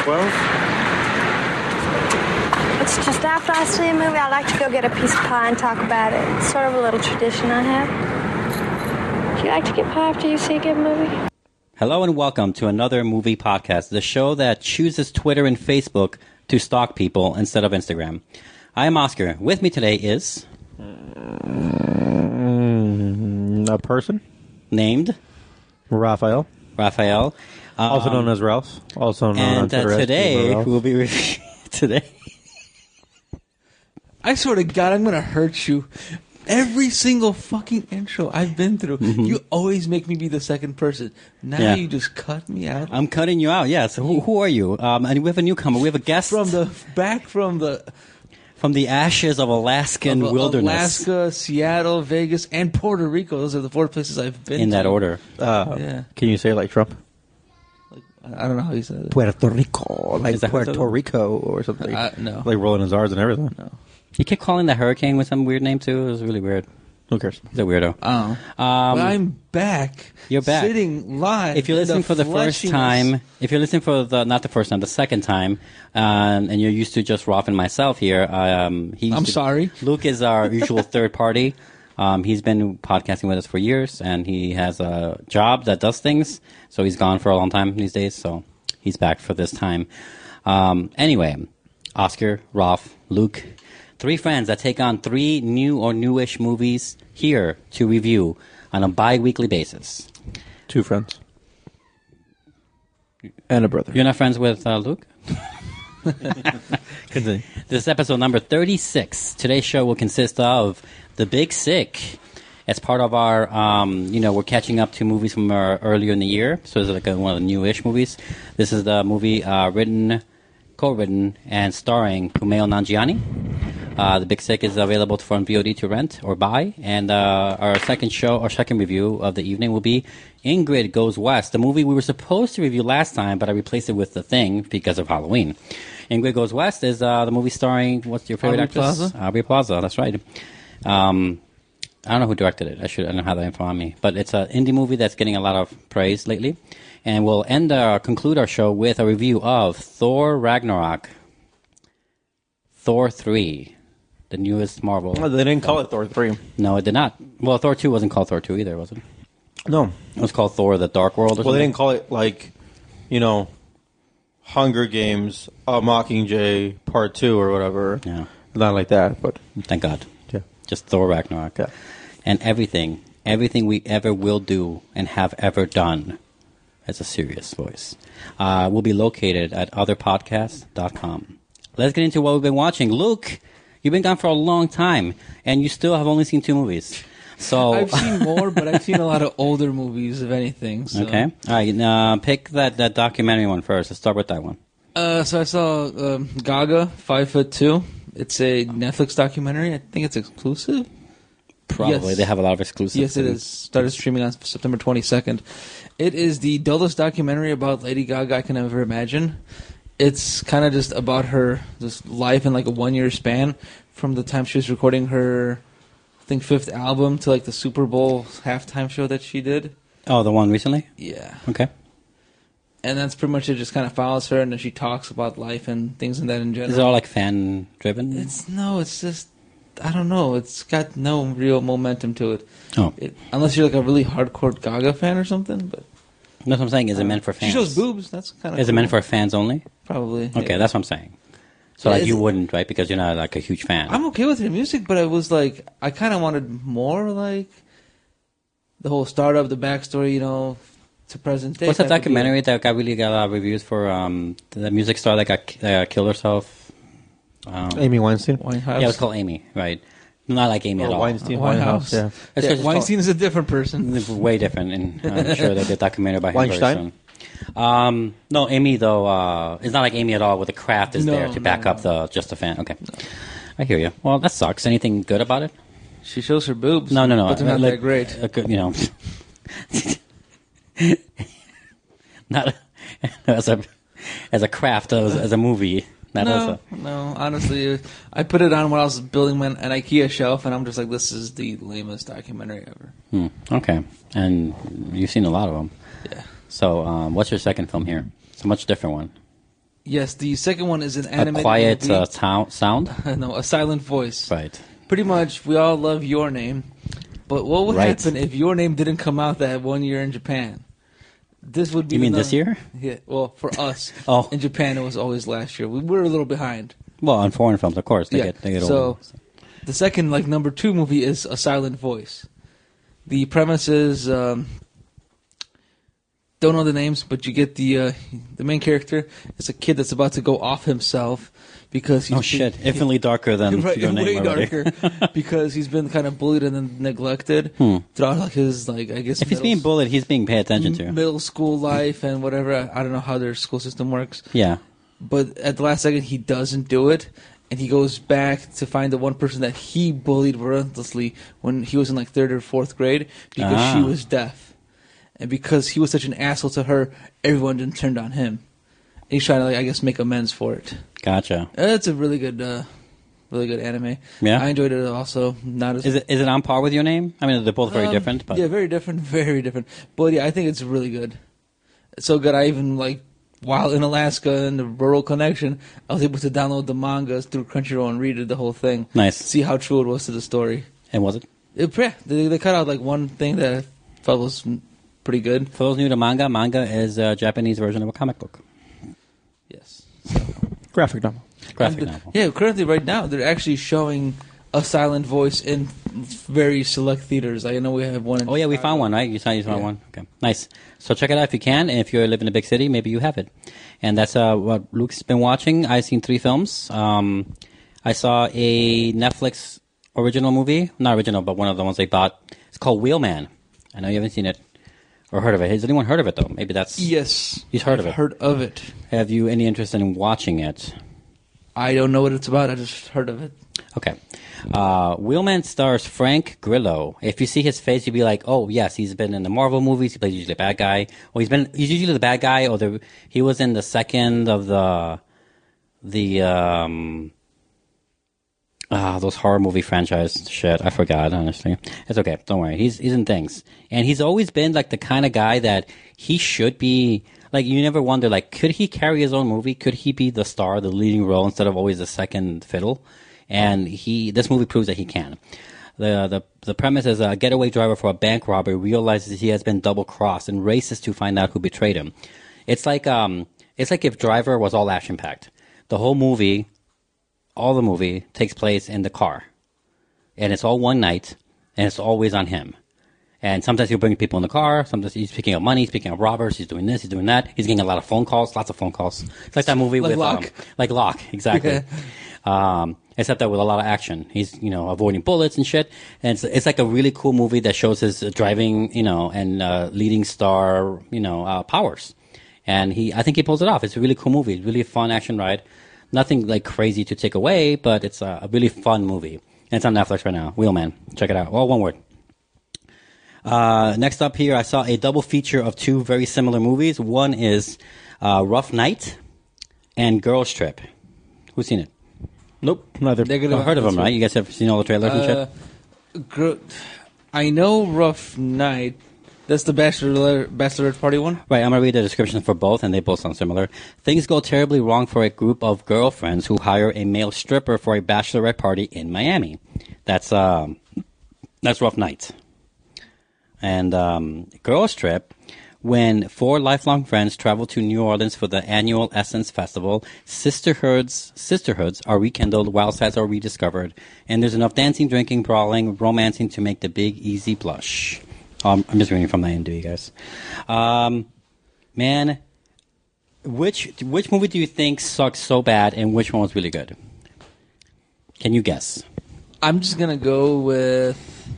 12? It's just after I see a movie, I like to go get a piece of pie and talk about it. It's sort of a little tradition I have. Do you like to get pie after you see a good movie? Hello and welcome to another movie podcast, the show that chooses Twitter and Facebook to stalk people instead of Instagram. I am Oscar. With me today is... a person named... Raphael. Also known as Ralph. Also known on Twitter today as we'll be... today... I swear to God, I'm going to hurt you. Every single fucking intro I've been through, you always make me be the second person. Now you just cut me out. I'm cutting you out, yes. Who are you? And we have a newcomer. We have a guest. From the ashes of Alaskan wilderness. Alaska, Seattle, Vegas, and Puerto Rico. Those are the 4 places I've been in to. that order. Yeah. Can you say it like Trump? I don't know how he said it. Puerto Rico. Like Is that Puerto Rico or something. No. Like rolling his R's and everything. No. He kept calling the hurricane with some weird name, too. It was really weird. Who cares? He's a weirdo. Oh. But I'm back. You're back. Sitting live. If you're listening for the first time, not the first time, the second time, and you're used to just Rolf and myself here, I'm sorry. Luke is our usual third party. He's been podcasting with us for years, and he has a job that does things, so he's gone for a long time these days, so he's back for this time. Anyway, Oscar, Rolf, Luke, 3 friends that take on 3 new or newish movies here to review on a bi-weekly basis. 2 friends. And a brother. You're not friends with Luke? Continue. This is episode number 36. Today's show will consist of The Big Sick. As part of our, we're catching up to movies from earlier in the year. So it's like one of the newish movies. This is the movie co-written, and starring Kumail Nanjiani. The Big Sick is available on VOD to rent or buy. And our second review of the evening will be Ingrid Goes West, the movie we were supposed to review last time, but I replaced it with The Thing because of Halloween. Ingrid Goes West is the movie starring, what's your favorite actress? Aubrey Plaza, that's right. I don't know who directed it. I don't have that info on me. But it's an indie movie that's getting a lot of praise lately. And we'll conclude our show with a review of Thor Ragnarok. Thor 3, the newest Marvel. Well, they didn't call it Thor 3. No, it did not. Well, Thor 2 wasn't called Thor 2 either, was it? No. It was called Thor the Dark World or something? Well, they didn't call it, Hunger Games, Mockingjay Part 2 or whatever. Yeah. Not like that, but... Thank God. Yeah. Just Thor Ragnarok. Yeah. And everything we ever will do and have ever done as a serious voice will be located at otherpodcasts.com. Let's get into what we've been watching. Luke, you've been gone for a long time, and you still have only seen 2 movies. So I've seen more, but I've seen a lot of older movies, if anything. So. Okay. All right. Pick that documentary one first. Let's start with that one. So I saw Gaga, 5'2". It's a Netflix documentary. I think it's exclusive. Probably. Yes. They have a lot of exclusives. Yes, it is. Started streaming on September 22nd. It is the dullest documentary about Lady Gaga I can ever imagine. It's kind of just about her just life in like a 1-year span from the time she was recording her, I think, 5th album to like the Super Bowl halftime show that she did. Oh, the one recently? Yeah. Okay. And that's pretty much it. Just kind of follows her, and then she talks about life and things and that in general. Is it all like fan driven? It's just, I don't know. It's got no real momentum to it. Oh. Unless you're like a really hardcore Gaga fan or something, but. That's what I'm saying. Is it meant for fans? She shows boobs. That's kind of. Is it meant for fans only? Probably. Okay, yeah. that's what I'm saying. So you wouldn't, right? Because you're not like a huge fan. I'm okay with her music, but I was like, I kind of wanted more like the whole startup, the backstory, to present day. What's that documentary that really got a lot of reviews for the music star that got killed herself? Amy Weinstein? Winehouse. Yeah, it was called Amy, right? Not like Amy at all. Weinstein. Winehouse. Yeah. It's Weinstein is a different person. way different, and I'm sure they did a documentary about him Weinstein? very soon. No, Amy though, it's not like Amy at all. Where the craft is there to back up just a fan. Okay, I hear you. Well, that sucks. Anything good about it? She shows her boobs. No. But they're not that great. Not as a craft, as a movie. No, honestly, I put it on when I was building an IKEA shelf, and I'm just like, this is the lamest documentary ever. Okay, and you've seen a lot of them. Yeah. So, what's your second film here? It's a much different one. Yes, the second one is an A animated quiet movie. sound? No, a silent voice. Right. Pretty much, we all love Your Name, but what would Right. happen if Your Name didn't come out that 1 year in Japan? This would be. You mean this year? Yeah. Well, for us, Oh. in Japan, it was always last year. We were a little behind. Well, on foreign films, of course. They get so older. the second, like number 2 movie is A Silent Voice. The premise is don't know the names, but you get the main character is a kid that's about to go off himself because he's Oh, shit. Infinitely darker than right, Your Name way already. darker because he's been kind of bullied and then neglected throughout like his I guess If he's being bullied, he's being paid attention to. middle school life and whatever. I don't know how their school system works. Yeah. But at the last second, he doesn't do it, and he goes back to find the one person that he bullied relentlessly when he was in like 3rd or 4th grade because she was deaf, and because he was such an asshole to her, everyone then turned on him. And he's trying to, like, I guess, make amends for it. Gotcha. It's a really good anime. Yeah? I enjoyed it also. Not as Is it on par with Your Name? I mean, they're both very different, but yeah, very different, very different. But yeah, I think it's really good. It's so good. I even like. While in Alaska in the rural connection, I was able to download the mangas through Crunchyroll and read it, the whole thing. Nice. See how true it was to the story. And was it? Yeah, they cut out like one thing that I felt was pretty good. For those new to manga is a Japanese version of a comic book. Yes. Graphic novel. Graphic novel. Yeah, currently right now they're actually showing A Silent Voice in very select theaters. I know we have one. Oh, yeah, we found one, right? You found Yeah. one? Okay, nice. So check it out if you can, and if you live in a big city, maybe you have it. And that's what Luke's been watching. I've seen 3 films. I saw a Netflix original movie. Not original, but one of the ones they bought. It's called Wheelman. I know you haven't seen it or heard of it. Has anyone heard of it, though? Maybe that's... Yes. You've heard of I've it. heard of it. Have you any interest in watching it? I don't know what it's about. I just heard of it. Okay. Wheelman stars Frank Grillo. If you see his face, you'd be like, "Oh, yes, he's been in the Marvel movies. He plays usually a bad guy. Or he's usually the bad guy, or he was in the second of those horror movie franchise shit. I forgot, honestly. It's okay. Don't worry. He's in things, and he's always been like the kind of guy that he should be. Like, you never wonder, like, could he carry his own movie? Could he be the star, the leading role, instead of always the second fiddle? And this movie proves that he can. The premise is a getaway driver for a bank robbery realizes he has been double crossed and races to find out who betrayed him. It's like if Driver was all action packed. All the movie takes place in the car, and it's all one night, and it's always on him. And sometimes he'll bring people in the car. Sometimes he's picking up money. He's picking up robbers. He's doing this. He's doing that. He's getting a lot of phone calls. Lots of phone calls. It's like that movie Like with Locke? like Locke, exactly. Yeah. Except that with a lot of action. He's avoiding bullets and shit. And it's like a really cool movie that shows his driving and leading star powers. And I think he pulls it off. It's a really cool movie. Really fun action ride. Nothing like crazy to take away, but it's a really fun movie. And it's on Netflix right now. Wheelman. Check it out. All one word. Next up here, I saw a double feature of 2 very similar movies. One is Rough Night and Girls Trip. Who's seen it? Nope, neither. Negative. I've heard of them, right? You guys have seen all the trailers and shit? I know Rough Night. That's the bachelorette party one? Right, I'm going to read the description for both, and they both sound similar. Things go terribly wrong for a group of girlfriends who hire a male stripper for a bachelorette party in Miami. That's Rough Night. And Girls Trip, when 4 lifelong friends travel to New Orleans for the annual Essence Festival, sisterhoods are rekindled, wild sides are rediscovered, and there's enough dancing, drinking, brawling, romancing to make the big easy blush. I'm just reading from the IMDb, guys. Man, which movie do you think sucked so bad, and which one was really good? Can you guess? I'm just going to go with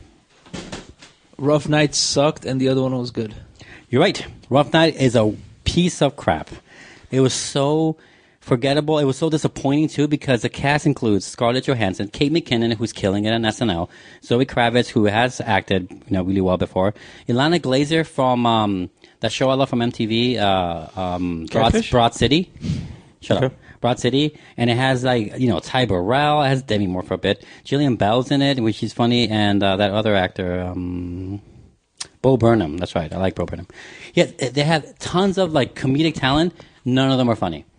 Rough Night sucked and the other one was good. You're right. Rough Night is a piece of crap. It was so forgettable. It was so disappointing, too, because the cast includes Scarlett Johansson, Kate McKinnon, who's killing it on SNL, Zoe Kravitz, who has acted really well before, Ilana Glazer from that show I love from MTV, Broad City. Shut up. Broad City. And it has, Ty Burrell. It has Demi Moore for a bit. Jillian Bell's in it, which is funny, and that other actor, Bo Burnham. That's right. I like Bo Burnham. Yeah, they have tons of, comedic talent. None of them are funny.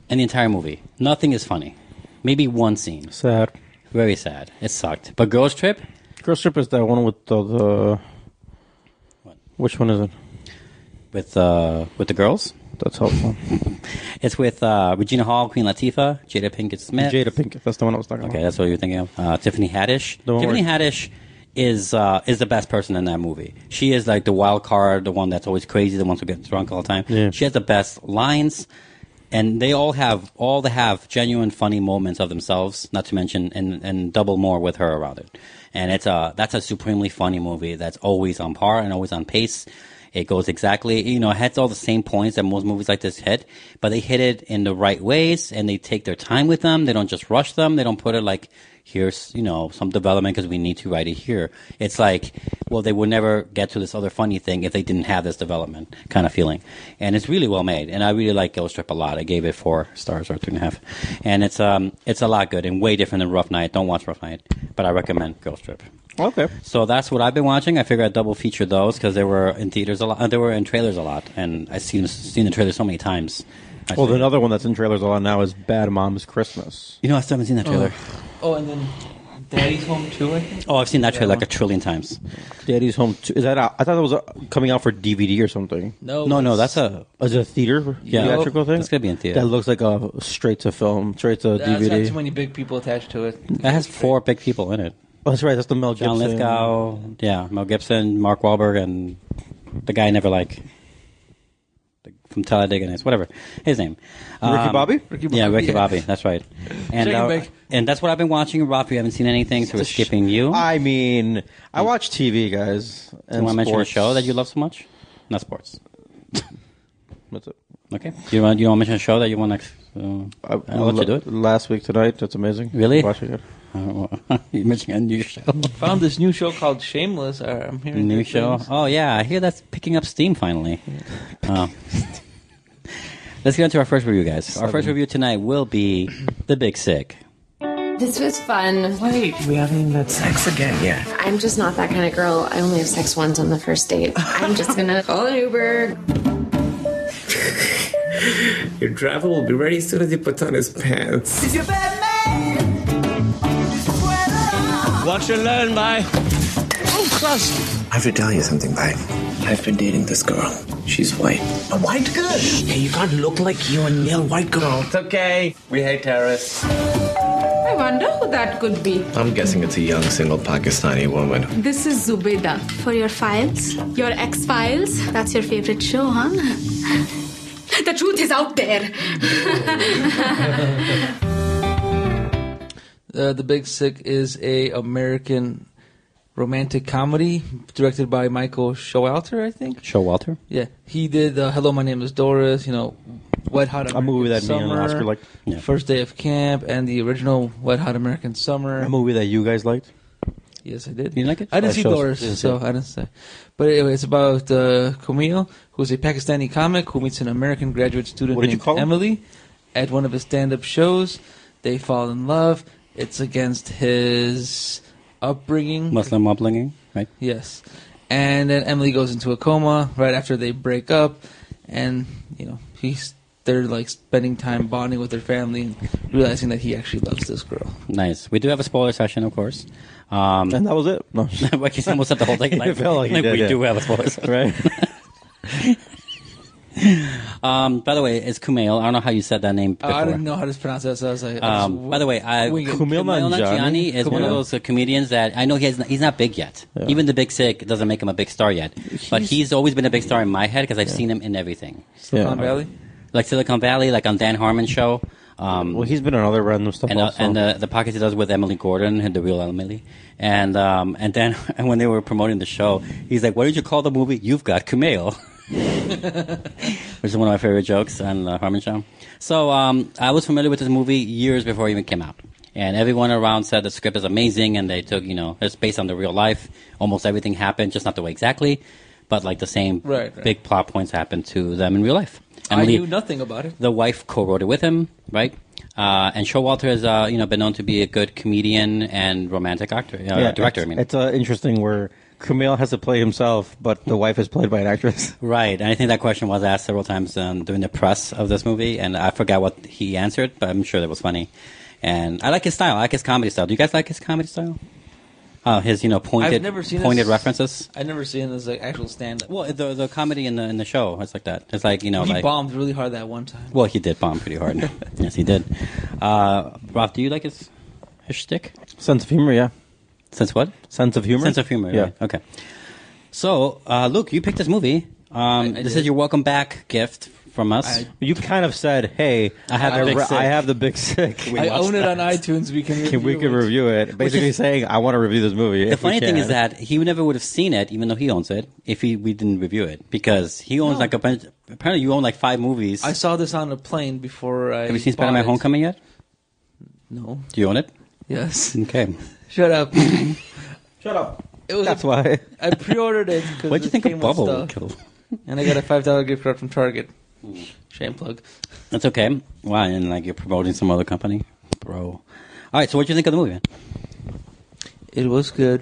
in the entire movie. Nothing is funny. Maybe one scene. Sad. Very sad. It sucked. But Girls Trip? Girls Trip is that one with the What? Which one is it? With the girls? That's helpful. It's with Regina Hall, Queen Latifah, Jada Pinkett Smith. Jada Pinkett. That's the one I was talking Okay, about. that's what you're thinking of. Tiffany Haddish. The one Tiffany where- Haddish is the best person in that movie. She is like the wild card, the one that's always crazy, the one who gets drunk all the time. Yeah. She has the best lines, and they all have genuine funny moments of themselves. Not to mention, and double more with her around it. And that's a supremely funny movie that's always on par and always on pace. It goes exactly, it hits all the same points that most movies like this hit, but they hit it in the right ways, and they take their time with them. They don't just rush them. They don't put it like, here's, some development because we need to write it here. It's like, well, they would never get to this other funny thing if they didn't have this development kind of feeling. And it's really well made, and I really like Girls Trip a lot. I gave it 4 stars or 3.5. And it's a lot good and way different than Rough Night. Don't watch Rough Night, but I recommend Girls Trip. Okay. So that's what I've been watching. I figured I'd double feature those because they were in theaters a lot. They were in trailers a lot, and I've seen the trailer so many times. Well, another one that's in trailers a lot now is Bad Moms Christmas. I still haven't seen that trailer. Oh, and then Daddy's Home too, I think. Oh, I've seen that trailer like one. a trillion times. Daddy's Home 2. Is that out? I thought that was coming out for DVD or something. No, that's a Is it a theater theatrical thing? It's gonna be in theater. That looks like a straight to film, straight to That's not too DVD. many big people attached to it. It has 4 big people in it. Oh, that's right. That's the Mel Gibson. John Lithgow, Mel Gibson, Mark Wahlberg, and the guy I never like from Talladega Nights, whatever his name. Ricky Bobby? Yeah, Ricky Bobby. That's right. And Shake and bake. and that's what I've been watching. Rob, you haven't seen anything, so we're skipping you. I mean, I watch TV, guys. You And want to mention a sports. show that you love so much? Not sports. That's it. Okay. You want to mention a show that you want to? I'll let you do it. Last week tonight. That's amazing. Really? Watching it. You mentioning a new show? Found this new show called Shameless. I'm hearing New good show? things. Oh yeah, I hear that's picking up steam finally. Let's get into our first review, guys. Our first review tonight will be The Big Sick. This was fun. Wait, we haven't even had sex again yet. I'm just not that kind of girl. I only have sex once on the first date. I'm just gonna call an Uber. Your driver will be ready as soon as he puts on his pants. Watch and learn, bye. Oh, crush. I have to tell you something, bye. I've been dating this girl. She's white. A white girl? Hey, you can't look like you and male white girl. It's okay. We hate terrorists. I wonder who that could be. I'm guessing it's a young, single Pakistani woman. This is Zubeda. For your files, your X-Files. That's your favorite show, huh? The truth is out there. The Big Sick is a American romantic comedy directed by Michael Showalter, I think. Showalter? Yeah, he did Hello, My Name is Doris, Wet Hot American A movie that me Summer, and Oscar liked. Yeah. First Day of Camp, and the original Wet Hot American Summer. A movie that you guys liked. Yes, I did. You didn't like it? I didn't Oh, see shows- Doris, didn't see so it. I didn't say. But anyway, it's about Kumail, who's a Pakistani comic who meets an American graduate student What did you named call him? Emily at one of his stand-up shows. They fall in love. It's against his upbringing. Muslim upbringing, right? Yes. And then Emily goes into a coma right after they break up, and they're like spending time bonding with their family and realizing that he actually loves this girl. Nice. We do have a spoiler session, of course. And that was it. No. Like you almost said the whole thing. It felt like you did, we yeah. do have a spoiler session. Right? By the way, it's Kumail. I don't know how you said that name before. I didn't know how to pronounce that, so I was like... By the way, Kumail Nanjiani is one of Kumail. those comedians that I know he's not big yet. Yeah. Even The Big Sick doesn't make him a big star yet. But he's always been a big star in my head because I've seen him in everything. Silicon Yeah. Valley? Like Silicon Valley, like on Dan Harmon's show. Well, he's been on other random stuff And, also. and the podcast he does with Emily Gordon, the real Emily, and then and when they were promoting the show, he's like, "What did you call the movie? You've got Kumail," which is one of my favorite jokes on the Harmon show. So I was familiar with this movie years before it even came out, and everyone around said the script is amazing, and they took it's based on the real life. Almost everything happened, just not the way exactly, but like the same Right. big plot points happened to them in real life. I knew nothing about it. The wife co-wrote it with him, right? And Showalter has, been known to be a good comedian and romantic actor, director. I mean, it's interesting where Kumail has to play himself, but the wife is played by an actress. Right, and I think that question was asked several times during the press of this movie, and I forgot what he answered, but I'm sure that was funny. And I like his style. I like his comedy style. Do you guys like his comedy style? His pointed references. I've never seen this like actual stand-up. Well, the comedy in the show, it's like that. It's like he bombed really hard that one time. Well, he did bomb pretty hard. Yes, he did. Rob, do you like his shtick? Sense of humor, yeah. Sense what? Sense of humor. Sense of humor. Yeah. Right. Okay. So, Luke, you picked this movie. This is your welcome back gift from us. You kind of said, "Hey, I have the Big Sick. I own it on iTunes. We can review it." Basically, saying, "I want to review this movie." The funny thing is that he never would have seen it, even though he owns it, if we didn't review it, because he owns like a bunch. Apparently, you own like 5 movies. I saw this on a plane before I. Have you seen Spider-Man: Homecoming yet? No. Do you own it? Yes. Okay. Shut up. Shut up. That's why I pre-ordered it. What'd you think of Bubble? And I got a $5 gift card from Target. Shame plug. That's okay. Wow, and like you're promoting some other company, bro. All right, so what do you think of the movie, man? It was good.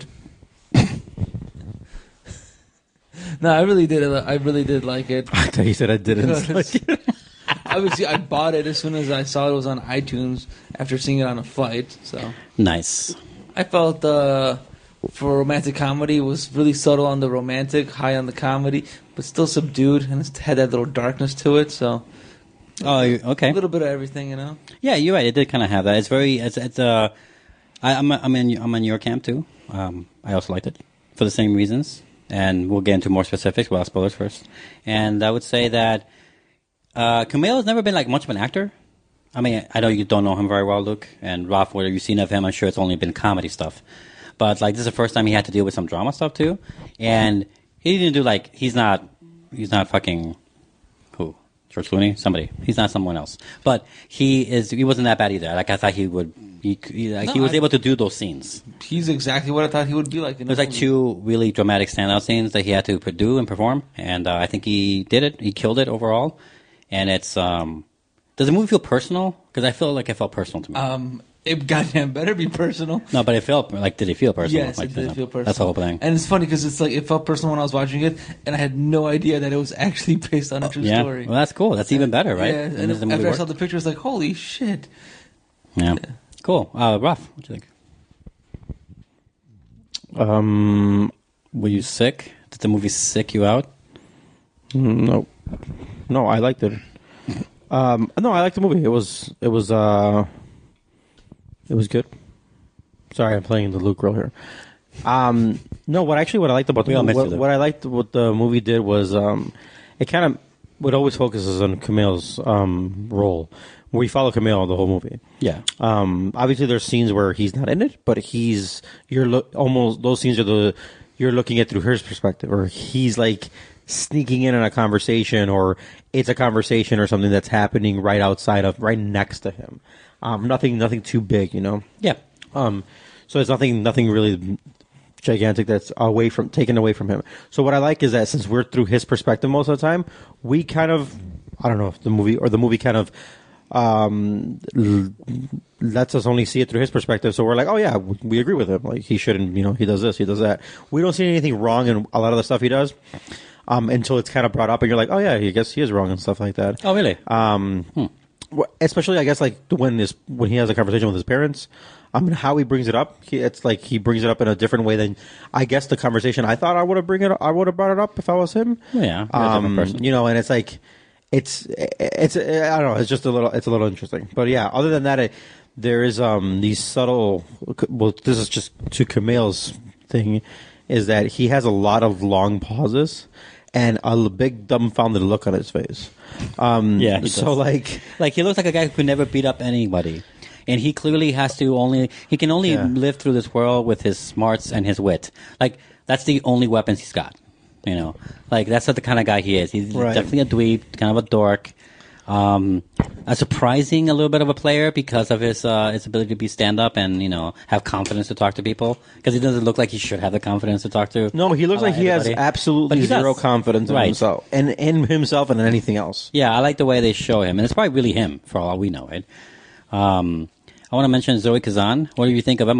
No, I really did. I really did like it. I thought you said I didn't. Like it. Obviously, I bought it as soon as I saw it was on iTunes after seeing it on a flight. So nice. I felt for romantic comedy, it was really subtle on the romantic, high on the comedy, but still subdued, and it had that little darkness to it. So, okay, a little bit of everything, Yeah, you're right. It did kind of have that. It's very. I'm in your camp too. I also liked it for the same reasons, and we'll get into more specifics. We'll have spoilers first, and I would say that Kumail has never been like much of an actor. I mean, I know you don't know him very well, Luke, and Ralph, what have you seen of him? I'm sure it's only been comedy stuff. But like this is the first time he had to deal with some drama stuff too, and he didn't do like he's not fucking who George Clooney, somebody. He's not someone else, but he wasn't that bad either. Like I thought he would. He was able to do those scenes. He's exactly what I thought he would be like. There's like 2 really dramatic standout scenes that he had to do and perform, and I think he did it. He killed it overall, and it's. Does the movie feel personal? Because I feel like it felt personal to me. It goddamn better be personal. No, but it felt like, did it feel personal? Yes, like, it did feel personal. That's the whole thing. And it's funny because it's like it felt personal when I was watching it, and I had no idea that it was actually based on a true story. Well, that's cool. That's even better, right? Yeah, and after I saw the picture, I was like, holy shit. Yeah. Cool. Ralph, what do you think? Were you sick? Did the movie sick you out? No, I liked it. No, I liked the movie. It was good. Sorry, I'm playing the Luke role here. No, what I liked about the movie, what the movie did was it kind of what always focuses on Kumail's role. We follow Kumail the whole movie. Yeah. Obviously, there's scenes where he's not in it, but almost those scenes are you're looking at through his perspective, or he's like sneaking in on a conversation, or it's a conversation or something that's happening right next to him. Nothing too big, Yeah. So it's nothing really gigantic that's taken away from him. So what I like is that since we're through his perspective most of the time, we kind of, I don't know if the movie kind of lets us only see it through his perspective. So we're like, oh yeah, we agree with him. Like he shouldn't, he does this, he does that. We don't see anything wrong in a lot of the stuff he does. Until it's kind of brought up and you're like, oh yeah, I guess he is wrong and stuff like that. Oh really? Especially I guess like when he has a conversation with his parents, how he brings it up, it's like he brings it up in a different way than I guess the conversation I thought I would have brought it up if I was him. Yeah, a different person. And it's like it's I don't know, it's a little interesting. But yeah, other than that, there is these subtle. Well, this is just to Kumail's thing, is that he has a lot of long pauses and a big dumbfounded look on his face. Yeah. So like he looks like a guy who could never beat up anybody. And he clearly he can only live through this world with his smarts and his wit. Like, that's the only weapons he's got. Like, that's not the kind of guy he is. He's definitely a dweeb, kind of a dork. A surprising a little bit of a player because of his ability to be stand-up and, have confidence to talk to people. Because he doesn't look like he should have the confidence to talk to. No, he looks like he has absolutely zero confidence in himself. And in himself and in anything else. Yeah, I like the way they show him. And it's probably really him, for all we know, right? I want to mention Zoe Kazan. What do you think of Emily?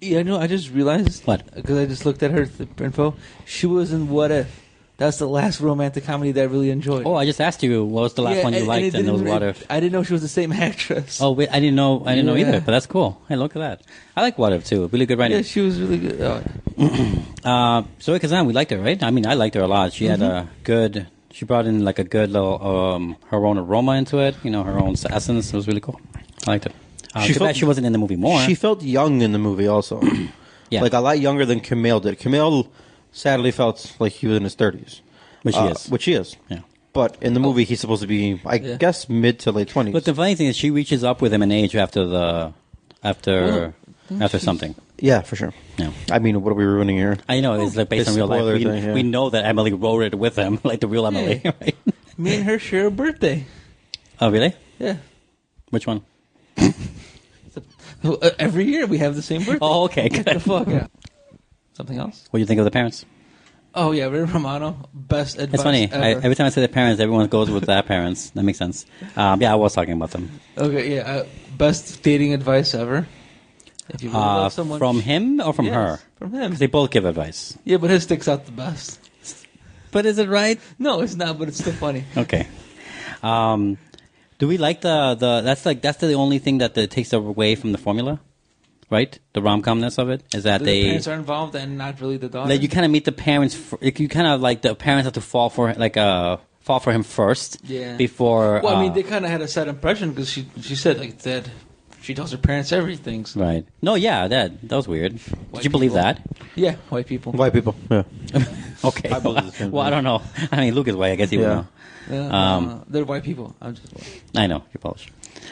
Yeah, no, I just realized What? because I just looked at her info. She was in What If. That's the last romantic comedy that I really enjoyed. Oh, I just asked you what was the last one you liked, and it was What If. I didn't know she was the same actress. Oh, wait, I didn't know Yeah. either, but that's cool. Hey, look at that. I like What If too. Really good writing. Yeah, she was really good. Zoe Kazan, we liked her, right? I mean, I liked her a lot. She had a good. She brought in like a good little her own aroma into it. You know, her own essence. It was really cool. I liked it. Too bad she wasn't in the movie more. She felt young in the movie also. Yeah. Like a lot younger than Camille did. Camille sadly felt like he was in his 30s. Which he is. Which he is. Yeah. But in the movie, he's supposed to be, I guess, mid to late 20s. But the funny thing is, she reaches up with him in age after something. Yeah, for sure. Yeah. I mean, what are we ruining here? I know it's like based This on real life. spoiler We, thing, yeah. we know that Emily wrote it with him, like the real Emily. Right? Me and her share a birthday. Oh, really? Yeah. Which one? Every year we have the same birthday. Oh, okay. Get Good. the fuck out. Something else? What do you think of the parents? Oh, yeah, Ray Romano. Best advice It's funny. ever. Every time I say the parents, everyone goes with their parents. That makes sense. Yeah, I was talking about them. Okay, yeah. Best dating advice ever. If you really love someone, From him or from Yes, her? From him. 'Cause they both give advice. Yeah, but his sticks out the best. But is it right? No, it's not, but it's still funny. Okay. Do we like the that's the only thing that takes away from the formula, right? The rom-comness of it is that The they parents are involved and not really the daughter. like you kind of meet the parents. You kind of like the parents have to fall for him first. Yeah. Before. Well, I mean, they kind of had a sad impression because she said like that. She tells her parents everything. So. Right. No. Yeah. That was weird. White Did you believe people. that? Yeah, white people. White people, yeah. Okay. I believe the same well, I thing. don't know. I mean, Luke is white. I guess he would Yeah. know. Yeah, they're white people. I'm just white. I know you're Polish.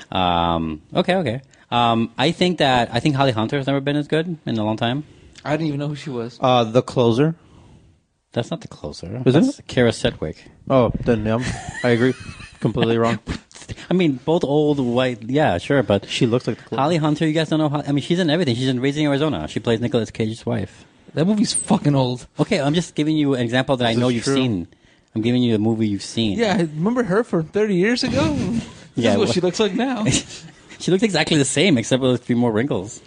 Okay. I think Holly Hunter has never been as good in a long time. I didn't even know who she was. The Closer. That's not the closer. Isn't That's Kara Sedgwick. Oh, then I agree. Completely wrong. I mean, both old white. Yeah, sure, but She looks like the Closer. Holly Hunter. You guys don't know. I mean, she's in everything. She's in Raising Arizona. She plays Nicolas Cage's wife. That movie's fucking old. Okay, I'm just giving you an example that I This know is you've true. seen. I'm giving you a movie you've seen. Yeah, I remember her from 30 years ago. This Yeah, is what well- she looks like now. She looks exactly the same, except with a few more wrinkles.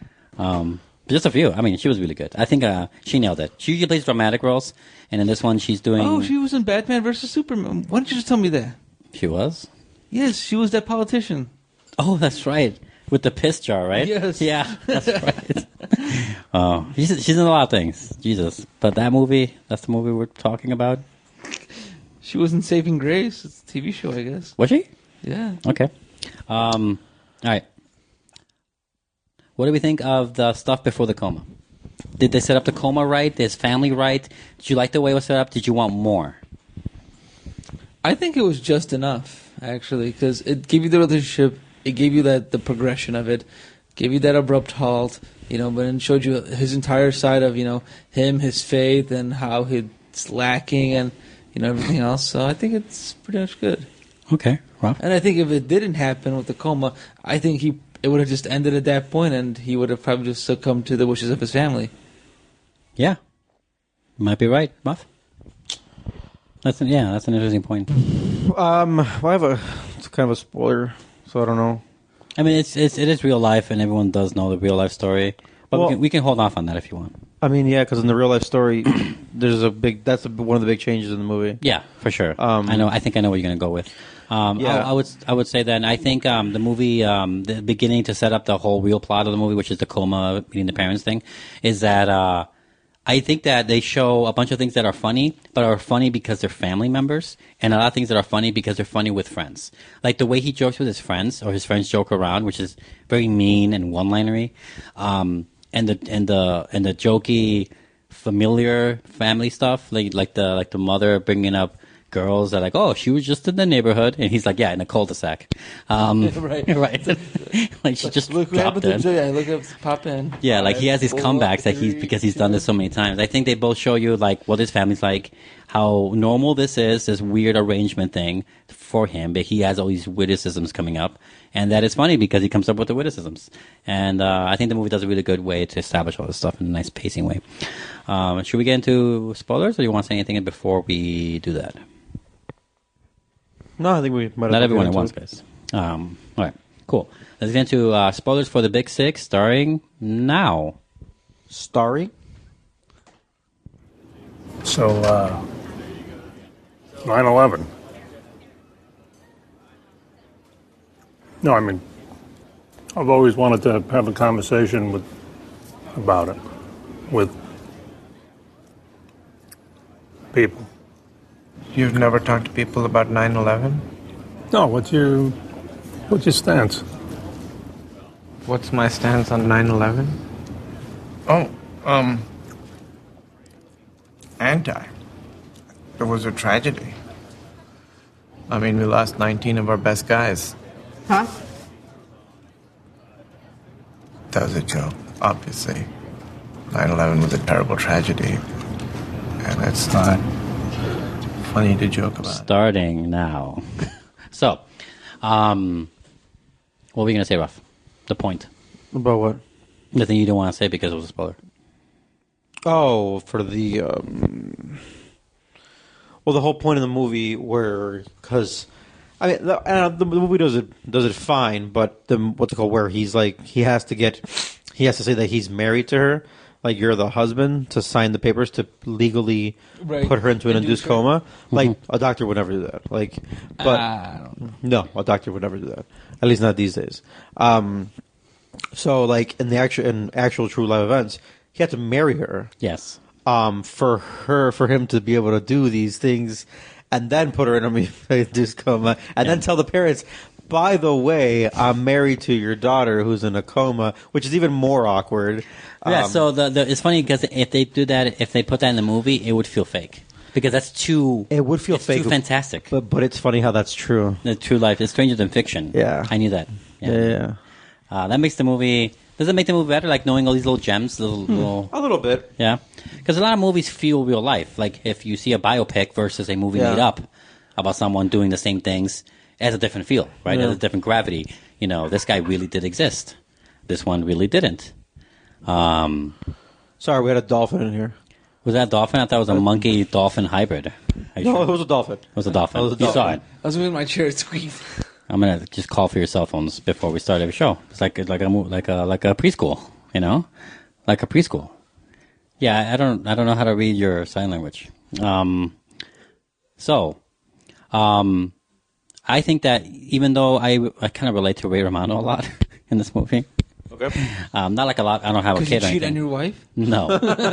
Just a few. I mean, she was really good. I think she nailed it. She usually plays dramatic roles, and in this one, she's doing. Oh, she was in Batman versus Superman. Why don't you just tell me that? She was. Yes, she was that politician. Oh, that's right. With the piss jar, right? Yes. Yeah, that's right. Oh, she's in a lot of things. Jesus. But that movie, that's the movie we're talking about. She was in Saving Grace. It's a TV show, I guess. Was she? Yeah. Okay. All right. What do we think of the stuff before the coma? Did they set up the coma right? His family right? Did you like the way it was set up? Did you want more? I think it was just enough, actually, because it gave you the relationship. It gave you the progression of it. Gave you that abrupt halt, but then showed you his entire side of, him, his faith, and how it's lacking, and, everything else. So I think it's pretty much good. Okay. Rob? And I think if it didn't happen with the coma, I think it would have just ended at that point, and he would have probably just succumbed to the wishes of his family. Yeah. Might be right, Muff. That's an interesting point. Well, it's kind of a spoiler, so I don't know. I mean, it is real life, and everyone does know the real life story. But Well- we can hold off on that if you want. I mean, yeah, because in the real life story, that's one of the big changes in the movie. Yeah, for sure. Um, I know. I think I know what you're going to go with. Yeah. I would say that. And I think the movie, the beginning to set up the whole real plot of the movie, which is the coma meeting the parents thing, is that I think that they show a bunch of things that are funny, but are funny because they're family members, and a lot of things that are funny because they're funny with friends. Like the way he jokes with his friends, or his friends joke around, which is very mean and one-linery. And the jokey, familiar family stuff, like the mother bringing up girls that are like, oh, she was just in the neighborhood, and he's like, yeah, in a cul-de-sac, Right. right? Like she just Look what dropped happened to in. Jay. Look at pop in. Yeah, like he has these 5, 4, comebacks that 3, because he's done this so many times. I think they both show you like what his family's like, how normal this weird arrangement thing for him, but he has all these witticisms coming up, and that is funny because he comes up with the witticisms. And I think the movie does a really good way to establish all this stuff in a nice pacing way. Should we get into spoilers, or do you want to say anything before we do that? No, I think we might. Not everyone at once, guys. All right, cool. Let's get into spoilers for The Big Sick, starring now. Starry? So, 9/11. No, I mean, I've always wanted to have a conversation about it with people. You've never talked to people about 9/11? No, what's your stance? What's my stance on 9/11? Oh, anti. It was a tragedy. I mean, we lost 19 of our best guys. Huh? That was a joke, obviously. 9/11 was a terrible tragedy. And it's not funny to joke about. Starting now. So, what were you going to say, Ruff? The point. About what? The thing you don't want to say because it was a spoiler. Oh, for the well, the whole point of the movie, because I mean, the movie does it fine, but what's it called? Where he's like, he has to say that he's married to her, like you're the husband, to sign the papers to legally put her into an induced coma. Like a doctor would never do that. Like, but no, a doctor would never do that. At least not these days. So like in actual true life events, he had to marry her. Yes. For him to be able to do these things, and then put her in a induced coma, and then tell the parents, by the way, I'm married to your daughter who's in a coma, which is even more awkward. Yeah. So it's funny because if they do that, if they put that in the movie, it would feel fake because that's too. It would feel fake. Too fantastic. But it's funny how that's true. The true life is stranger than fiction. Yeah. I knew that. Yeah. That makes the movie. Does it make the movie better? Like knowing all these little gems, a little bit. Yeah, because a lot of movies feel real life. Like if you see a biopic versus a movie made up about someone doing the same things, it has a different feel, right? It has a different gravity. You know, this guy really did exist. This one really didn't. Sorry, we had a dolphin in here. Was that a dolphin? I thought it was a monkey-dolphin hybrid. No, it was a dolphin. It was a dolphin. You saw it. I was moving my chair, it squeaked. I'm gonna just call for your cell phones before we start every show. It's like a preschool, you know, like a preschool. Yeah, I don't know how to read your sign language. I think that even though I kind of relate to Ray Romano a lot in this movie. Okay. Not like a lot. I don't have a kid. Could you cheat on your wife? No.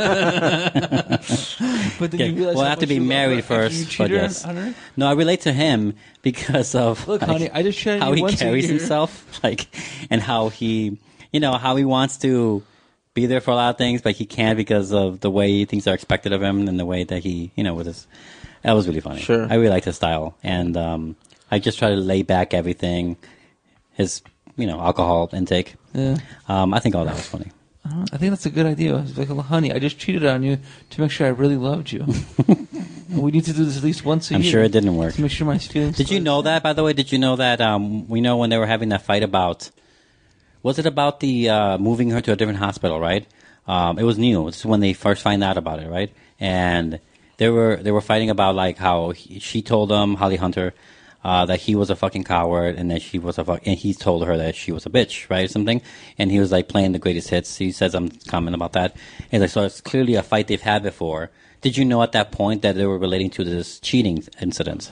But then you realize we'll have to be married first. But yes. On her? No, I relate to him because of look, honey, I just how he carries himself, and how he, how he wants to be there for a lot of things, but he can't because of the way things are expected of him and the way that he, with his. That was really funny. Sure. I really liked his style, and I just try to lay back everything. His, alcohol intake. Yeah. I think all that was funny. I think that's a good idea. It's like, honey, I just cheated on you to make sure I really loved you. We need to do this at least once a year. I'm sure it didn't work. To make sure my feelings. Did you know that, by the way? Did you know that, we know when they were having that fight about, was it about the moving her to a different hospital, right? It was new. This is when they first find out about it, right? And they were fighting about like how she told them, Holly Hunter, that he was a fucking coward and that she was and he told her that she was a bitch, right? Something. And he was like playing the greatest hits. He said some comment about that. And like, so it's clearly a fight they've had before. Did you know at that point that they were relating to this cheating incident?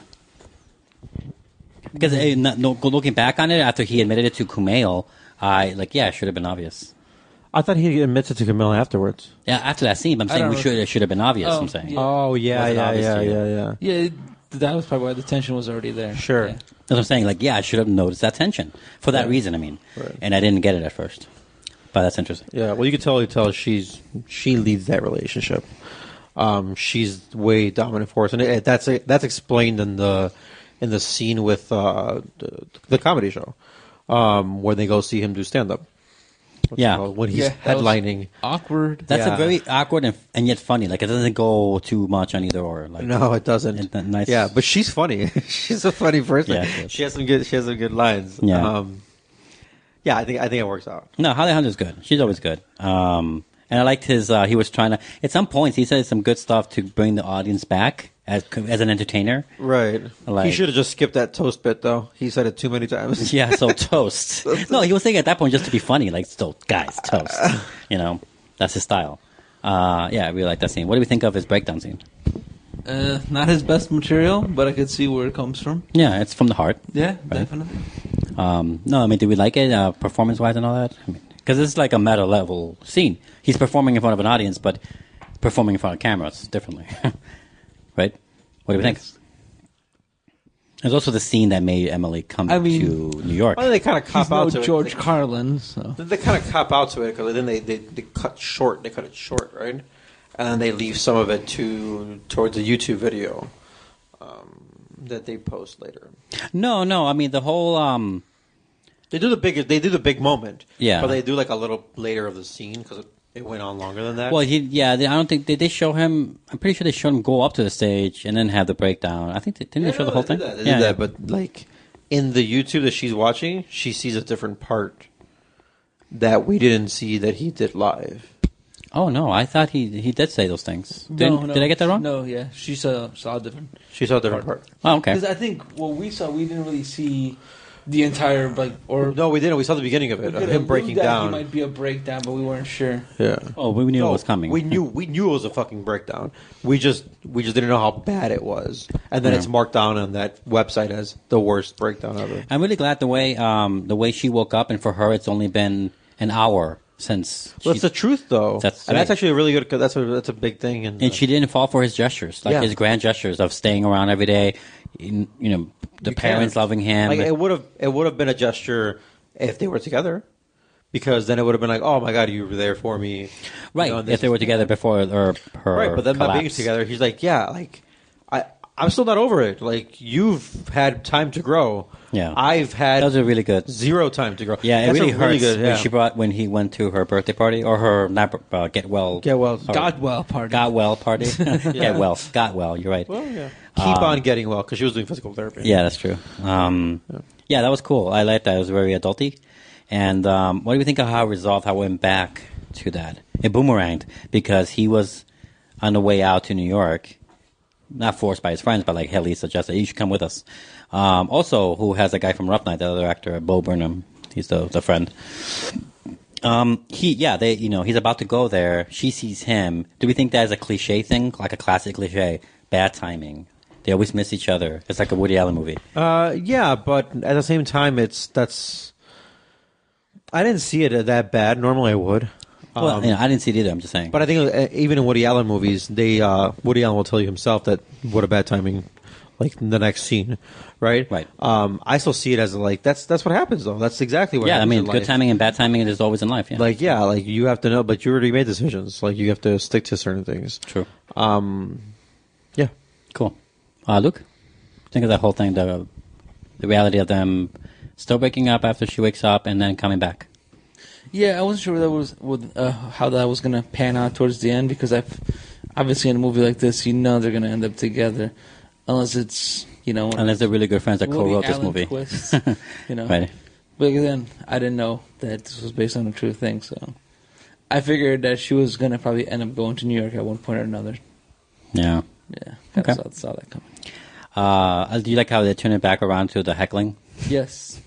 Because looking back on it, after he admitted it to Kumail, it should have been obvious. I thought he admitted to Camille afterwards. Yeah, after that scene, but I'm saying it should have been obvious. I'm saying. Yeah. Oh yeah. Yeah, that was probably why the tension was already there. Sure. Yeah. That's what I'm saying. Like, I should have noticed that tension for that reason. I mean, and I didn't get it at first, but that's interesting. Yeah. Well, you can tell she leads that relationship. She's way dominant force, and that's explained in the scene with the comedy show, where they go see him do stand up. When he's headlining. Awkward. That's a very awkward and yet funny. Like, it doesn't go too much on either or. Like, no, it doesn't. Nice. Yeah, but she's funny. She's a funny person. Yeah, she has some good lines. Yeah. I think it works out. No, Holly Hunter's good. She's always good. And I liked his. He was trying to. At some points, he said some good stuff to bring the audience back as an entertainer. Right. Like, he should have just skipped that toast bit, though. He said it too many times. Yeah. So toast. No, he was saying at that point just to be funny, like, still, guys, toast. That's his style. Yeah, I really like that scene. What do we think of his breakdown scene? Not his best material, but I could see where it comes from. Yeah, it's from the heart. Yeah, right? definitely. No, I mean, did we like it performance-wise and all that? I mean, because it's like a meta-level scene. He's performing in front of an audience, but performing in front of cameras differently. Right? What do we think? There's also the scene that made Emily come to New York. Well, they kind of cop out to George it. Carlin, so They kind of cop out to it because then they cut it short, right? And then they leave some of it towards a YouTube video that they post later. No. I mean, the whole. They do the big moment. Yeah. But they do like a little later of the scene because it went on longer than that. Well, I don't think they show him. I'm pretty sure they showed him go up to the stage and then have the breakdown. I think didn't they show the whole thing? They did that, but like in the YouTube that she's watching, she sees a different part that we didn't see that he did live. Oh no, I thought he did say those things. Did I get that wrong? No, yeah, she saw a different. She saw a different part. Oh, okay. Because I think what we saw, we didn't really see the entire no, we didn't. We saw the beginning of it, of him breaking down. It might be a breakdown, but we weren't sure. Yeah. Oh, we knew it was coming. We knew it was a fucking breakdown. We just didn't know how bad it was, and then it's marked down on that website as the worst breakdown ever. I'm really glad the way she woke up, and for her, it's only been an hour since. Well, it's the truth, though. That's actually a really good. That's a big thing. And she didn't fall for his gestures, like his grand gestures of staying around every day. You know, the parents loving him. Like it would have been a gesture if they were together, because then it would have been like, oh my god, you were there for me, right? You know, if they were together before her right? But then by being together, he's like, yeah, like I'm still not over it. Like you've had time to grow. Yeah, I've had those are really good. Zero time to grow. Yeah, it That's really hurts good, when he went to her birthday party or her got well party. Got well. You're right. Well, yeah. Keep on getting well because she was doing physical therapy. Yeah, that's true. Yeah, that was cool. I liked that. It was very adulty. And what do you think of how resolved, how it went back to that? It boomeranged because he was on the way out to New York. Not forced by his friends, but like, hey, Lee suggested, you should come with us. Also, who has a guy from Rough Night, the other actor, Bo Burnham. He's the friend. He's about to go there. She sees him. Do we think that is a cliche thing, like a classic cliche? Bad timing. They always miss each other. It's like a Woody Allen movie. Yeah, but at the same time, that's. I didn't see it that bad. Normally, I would. Well, I didn't see it either. I'm just saying. But I think even in Woody Allen movies, Woody Allen will tell you himself that what a bad timing, like the next scene, right? Right. I still see it as like that's what happens though. That's exactly what. Yeah, happens I mean, in good life. timing and bad timing is always in life. Yeah. Like you have to know, but you already made decisions. Like you have to stick to certain things. True. Yeah. Cool. Luke, think of that whole thing, the reality of them still waking up after she wakes up and then coming back. Yeah, I wasn't sure how that was going to pan out towards the end because obviously in a movie like this, they're going to end up together, unless it's unless they're really good friends that co-wrote this movie. Twists, Right. But then I didn't know that this was based on a true thing, so I figured that she was going to probably end up going to New York at one point or another. Yeah. Yeah. Okay. Saw that coming. Do you like how they turn it back around to the heckling? Yes.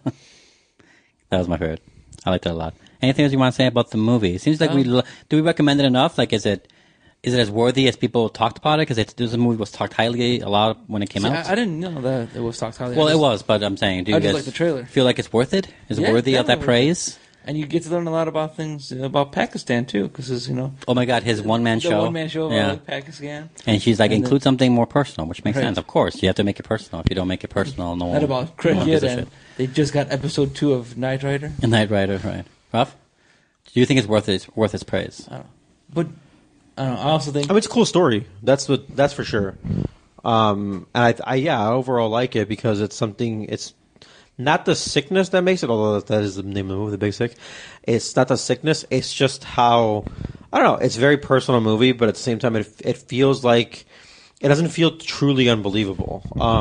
That was my favorite. I liked it a lot. Anything else you want to say about the movie? It seems like do we recommend it enough? Like, is it as worthy as people talked about it? Because this movie was talked highly a lot when it came out. I didn't know that it was talked highly. Well, it was, but I'm saying, do you I just guys like the trailer. Feel like it's worth it? Is it worthy of that praise? And you get to learn a lot about things about Pakistan too, because Oh my God, his one-man show. The one-man show about Pakistan. And she's like, include something more personal, which makes sense. Of course, you have to make it personal. If you don't make it personal, no one. Not about cricket, and they just got episode 2 of Knight Rider. Knight Rider, right? Ruff? Do you think it's worth its praise? I don't know. But I don't know. I also think it's a cool story. That's for sure. And I overall like it because it's something. It's not the sickness that makes it, although that is the name of the movie, The Big Sick. It's not the sickness. It's just how I don't know. It's a very personal movie, but at the same time, it feels like it doesn't feel truly unbelievable.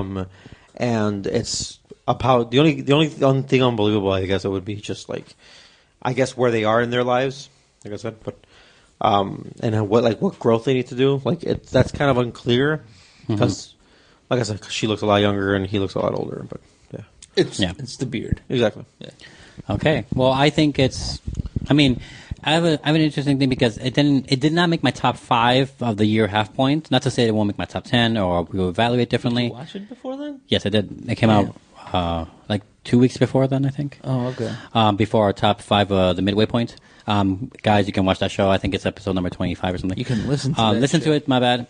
And it's about the only thing unbelievable, I guess, it would be just like. I guess where they are in their lives, like I said, but and what growth they need to do, that's kind of unclear because, like I said, she looks a lot younger and he looks a lot older. But it's the beard, exactly. Yeah. Okay, well, I think it's. I mean, I have an interesting thing because it did not make my top 5 of the year half point. Not to say it won't make my top 10 or we will evaluate differently. Did you watch it before then? Yes, I did. It came out like 2 weeks before then, I think. Oh, okay. Before our top 5, the midway point. Guys, you can watch that show. I think it's episode number 25 or something. You can listen to that Listen shit. to it, my bad.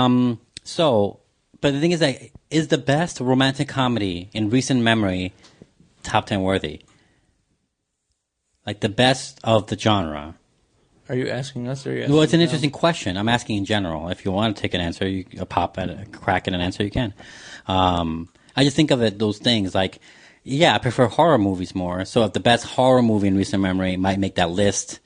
But the thing is that, is the best romantic comedy in recent memory top 10 worthy? Like the best of the genre. Are you asking us or are you asking Well, it's an them? interesting question. I'm asking in general. If you want to take an answer, a crack at an answer, you can. I just think of it, those things like, yeah, I prefer horror movies more. So if the best horror movie in recent memory might make that list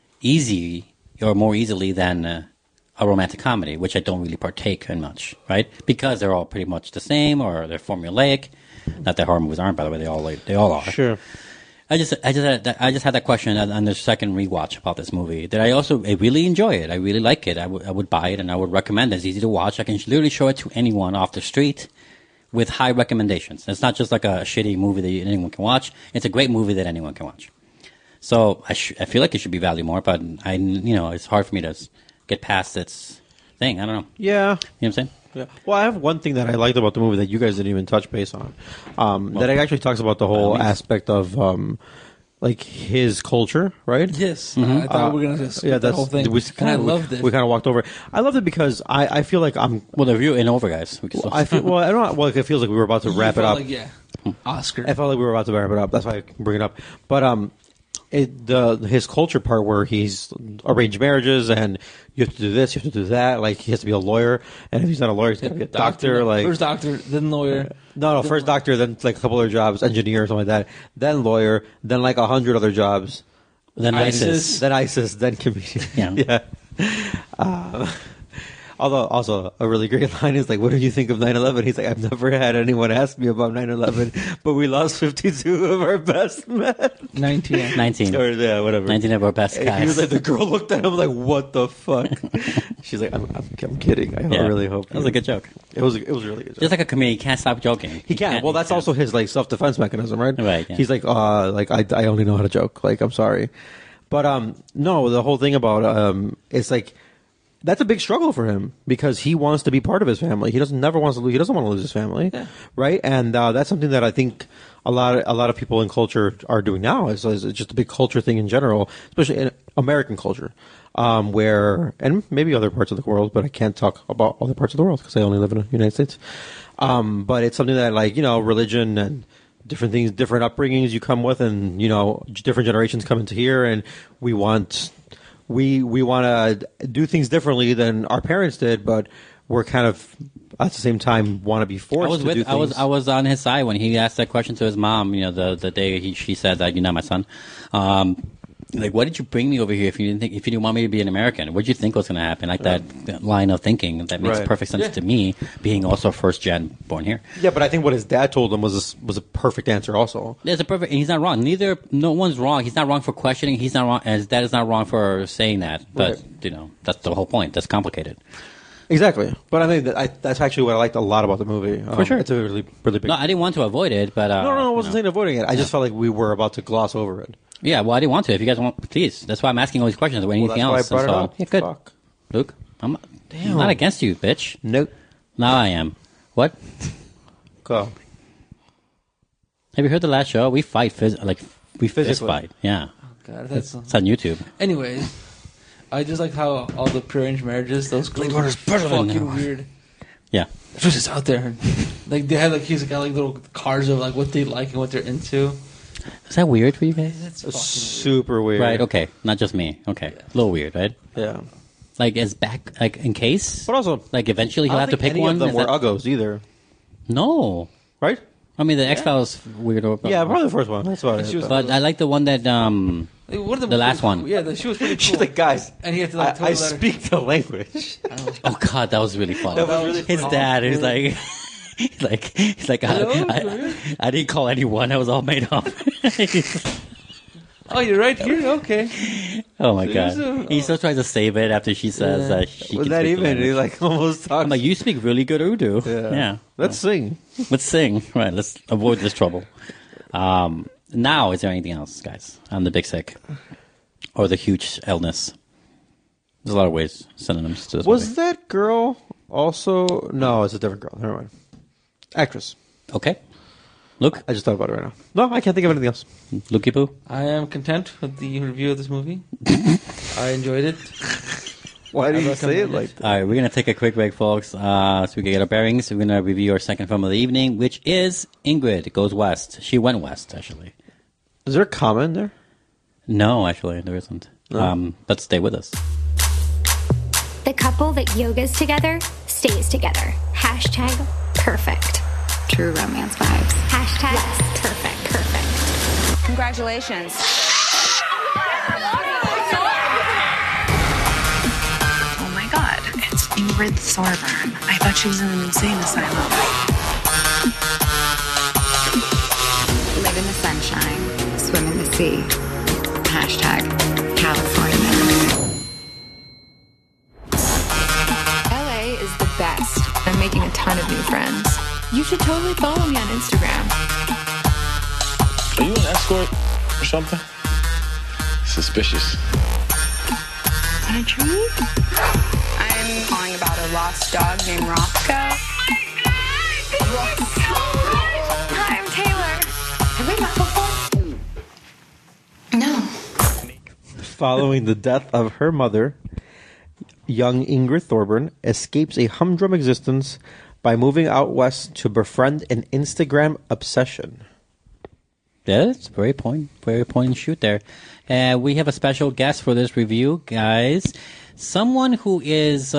easy or more easily than a romantic comedy, which I don't really partake in much, right? Because they're all pretty much the same or they're formulaic. Not that horror movies aren't, by the way. They all are. Sure. I just had that question on the second rewatch about this movie. That I really enjoy it. I really like it. I would buy it and I would recommend it. It's easy to watch. I can literally show it to anyone off the street with high recommendations. It's not just like a shitty movie that anyone can watch. It's a great movie that anyone can watch. So I feel like it should be valued more, but it's hard for me to get past its thing. I don't know. Yeah. You know what I'm saying? Yeah. Well, I have one thing that I liked about the movie that you guys didn't even touch base on. That it actually talks about the whole aspect of like his culture, right? Yes. I thought we were going to skip the whole thing. And I loved it. We kind of walked over it. I loved it because I feel like I'm... Well, the review ain't over, guys. I don't know. Well, it feels like we were about to wrap it up. Oscar. I felt like we were about to wrap it up. That's why I can bring it up. But his culture part where he's arranged marriages and you have to do this, you have to do that. Like he has to be a lawyer, and if he's not a lawyer, he's got to be a doctor. Like first doctor, then lawyer. No, first doctor, then like a couple other jobs, engineer, or something like that. Then lawyer, then like 100 other jobs. Then ISIS. Then comedian. Yeah. Although, also, a really great line is like, what do you think of 9/11? He's like, I've never had anyone ask me about 9/11, but we lost 52 of our best men. 19. Or, yeah, whatever. 19 of our best guys. He was like, the girl looked at him like, what the fuck? She's like, I'm kidding. I really hope. That was a good joke. It was a really good joke. Just like a comedian, he can't stop joking. He can't. Well, that's also his like self-defense mechanism, right? Right. Yeah. He's like, I only know how to joke. Like, I'm sorry. But, no, the whole thing about, it's like, that's a big struggle for him because he wants to be part of his family. He doesn't want to lose his family, right? And that's something that I think a lot of people in culture are doing now. Is just a big culture thing in general, especially in American culture, where and maybe other parts of the world, but I can't talk about other parts of the world because I only live in the United States. But it's something that religion and different things, different upbringings you come with, and different generations come into here, and we want to do things differently than our parents did, but we're kind of at the same time want to be forced to do things. I was on his side when he asked that question to his mom. The day she said that you're not my son. Like, why did you bring me over here if you didn't want me to be an American? What did you think was going to happen? Like that line of thinking that makes perfect sense to me, being also first gen born here. Yeah, but I think what his dad told him was a perfect answer. Also, it's a perfect. And he's not wrong. No one's wrong. He's not wrong for questioning. He's not wrong. And his dad is not wrong for saying that. But that's the whole point. That's complicated. Exactly. But I think that's actually what I liked a lot about the movie. For sure, it's a really really big. No, I didn't want to avoid it, but no, I wasn't saying avoiding it. I just felt like we were about to gloss over it. Yeah, well, I didn't want to. If you guys want, please. That's why I'm asking all these questions. Or anything else. That's why I brought it up. Yeah, good. Fuck. Luke, I'm not against you, bitch. Nope. Now I am. What? Go. Have you heard the last show? We fight fist fight. Yeah. Oh, God, that's it's on YouTube. Anyways, I just like how all the prearranged marriages, those girls What are is better than fucking now? weird. Yeah. It's just out there. Like, they have, like, he's got, like, little cards of, like, what they like and what they're into. Is that weird for you guys? That's fucking super weird. Right, okay. Not just me. Okay. A little weird, right? Yeah. Like, in case? But also, like, eventually he'll I have don't to pick think any one? of them Is were that- Uggos either. No. Right? I mean, the X-Files weird. Yeah, probably the first one. That's about it. But I like the one that, Like, what are the last one. Yeah, she was pretty cool. She's like, guys, And he had to, like, I totally let her- speak the language. Oh God, that was really fun. That was really His fun. dad is like, he's like, I didn't call anyone. That was all made up. Oh, you're right here? Okay. Oh my So God, you're so- he still tries to save it after she says that she Was can that speak the even? He language. like almost talks. I'm like, you speak really good Urdu. Yeah. Let's sing. Let's sing. Right. Let's avoid this trouble. Now, is there anything else, guys? I'm the big sick. Or the huge illness. There's a lot of ways, synonyms to this Was movie. that girl also? No, it's a different girl. Never mind. Actress. Okay. Luke? I just thought about it right now. No, I can't think of anything else. Lukey Poo? I am content with the review of this movie. I enjoyed it. Why do I you say it recommend like that? All right, we're going to take a quick break, folks, so we can get our bearings. We're going to review our second film of the evening, which is Ingrid Goes West. She went west, actually. Is there a comma in there? No, actually, there isn't. No. But stay with us. The couple that yogas together stays together. Hashtag perfect. True romance vibes. Hashtag perfect. Congratulations. Oh my god, it's Ingrid Thorburn. I thought she was in an insane asylum. Live in the sunshine, swim in the sea. Hashtag California. LA is the best. I'm making a ton of new friends. You should totally follow me on Instagram. Are you an escort or something? Suspicious. Is that a dream? I'm calling about a lost dog named Roscoe. Hi, I'm Taylor. Have we met before? No. Following the death of her mother, young Ingrid Thorburn escapes a humdrum existence by moving out west to befriend an Instagram obsession. Yeah, it's very point and shoot there. We have a special guest for this review, guys. Someone who is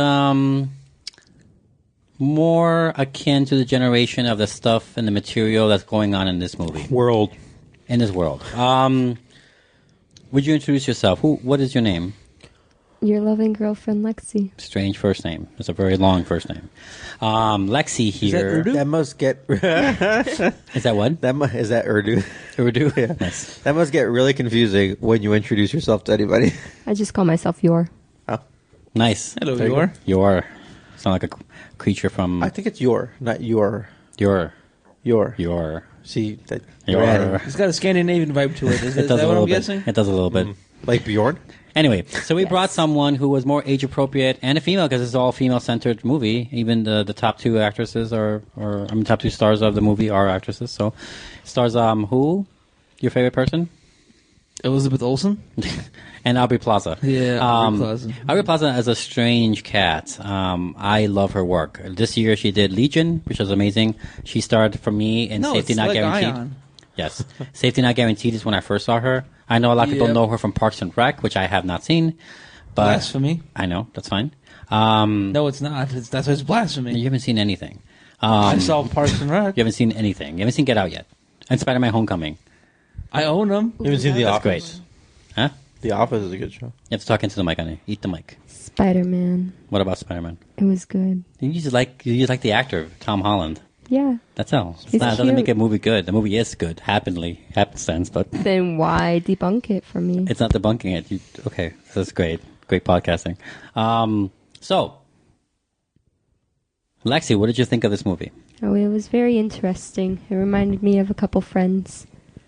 more akin to the generation of the stuff and the material that's going on in this movie. World. In this world. Would you introduce yourself? What is your name? Your loving girlfriend, Lexi. Strange first name. It's a very long first name. Lexi here. That must get... Is that what? Is that Urdu? Urdu? Yeah. Yes. That must get really confusing when you introduce yourself to anybody. I just call myself Yor. Oh. Nice. Hello, There you Yor. go. Yor. Sound like a creature from... I think it's Yor, not Your. Yor. Yor. See, that Yor. It's got a Scandinavian vibe to it. Is It that does a what little I'm bit. guessing? It does a little bit. Like Bjorn? Anyway, so we brought someone who was more age appropriate and a female because it's all female centered movie. Even the top two actresses top two stars of the movie are actresses. So stars who? Your favorite person? Elizabeth Olsen? And Aubrey Plaza. Yeah, Aubrey Plaza. Aubrey Plaza is a strange cat. I love her work. This year she did Legion, which was amazing. She starred for me in Safety it's Not like Guaranteed. Ion. Yes. Safety Not Guaranteed is when I first saw her. I know a lot of people Yep. know her from Parks and Rec, which I have not seen. But Blasphemy. I know, that's fine. No, it's not. That's why it's blasphemy. You haven't seen anything. I saw Parks and Rec. You haven't seen anything. You haven't seen Get Out yet. And Spider-Man Homecoming. I own them. You haven't seen The That's Office? great. Huh? The Office is a good show. You have to talk into the mic, honey. Eat the mic. Spider-Man. What about Spider-Man? It was good. You just like the actor, Tom Holland. Yeah. That's all. It He's doesn't cute. make a movie good. The movie is good, happenstance, but Then why debunk it for me? it's not debunking it. Okay, that's great. Great podcasting. So, Lexi, what did you think of this movie? Oh, it was very interesting. It reminded me of a couple friends.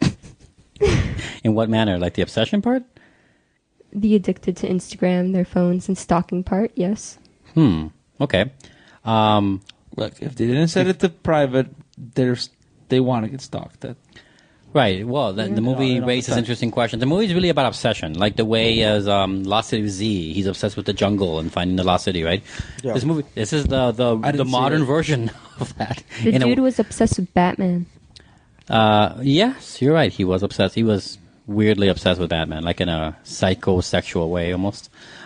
In what manner? Like the obsession part? The addicted to Instagram, their phones, and stalking part, yes. Okay. Look, if they didn't set it to private, they want to get stalked. Right. Well, the movie No, raises interesting questions. The movie is really about obsession, like the way as Lost City of Z, he's obsessed with the jungle and finding the lost city. Right. Yeah. This is the modern version of that. The dude was obsessed with Batman. Yes, you're right. He was obsessed. He was weirdly obsessed with Batman, like in a psychosexual way, almost.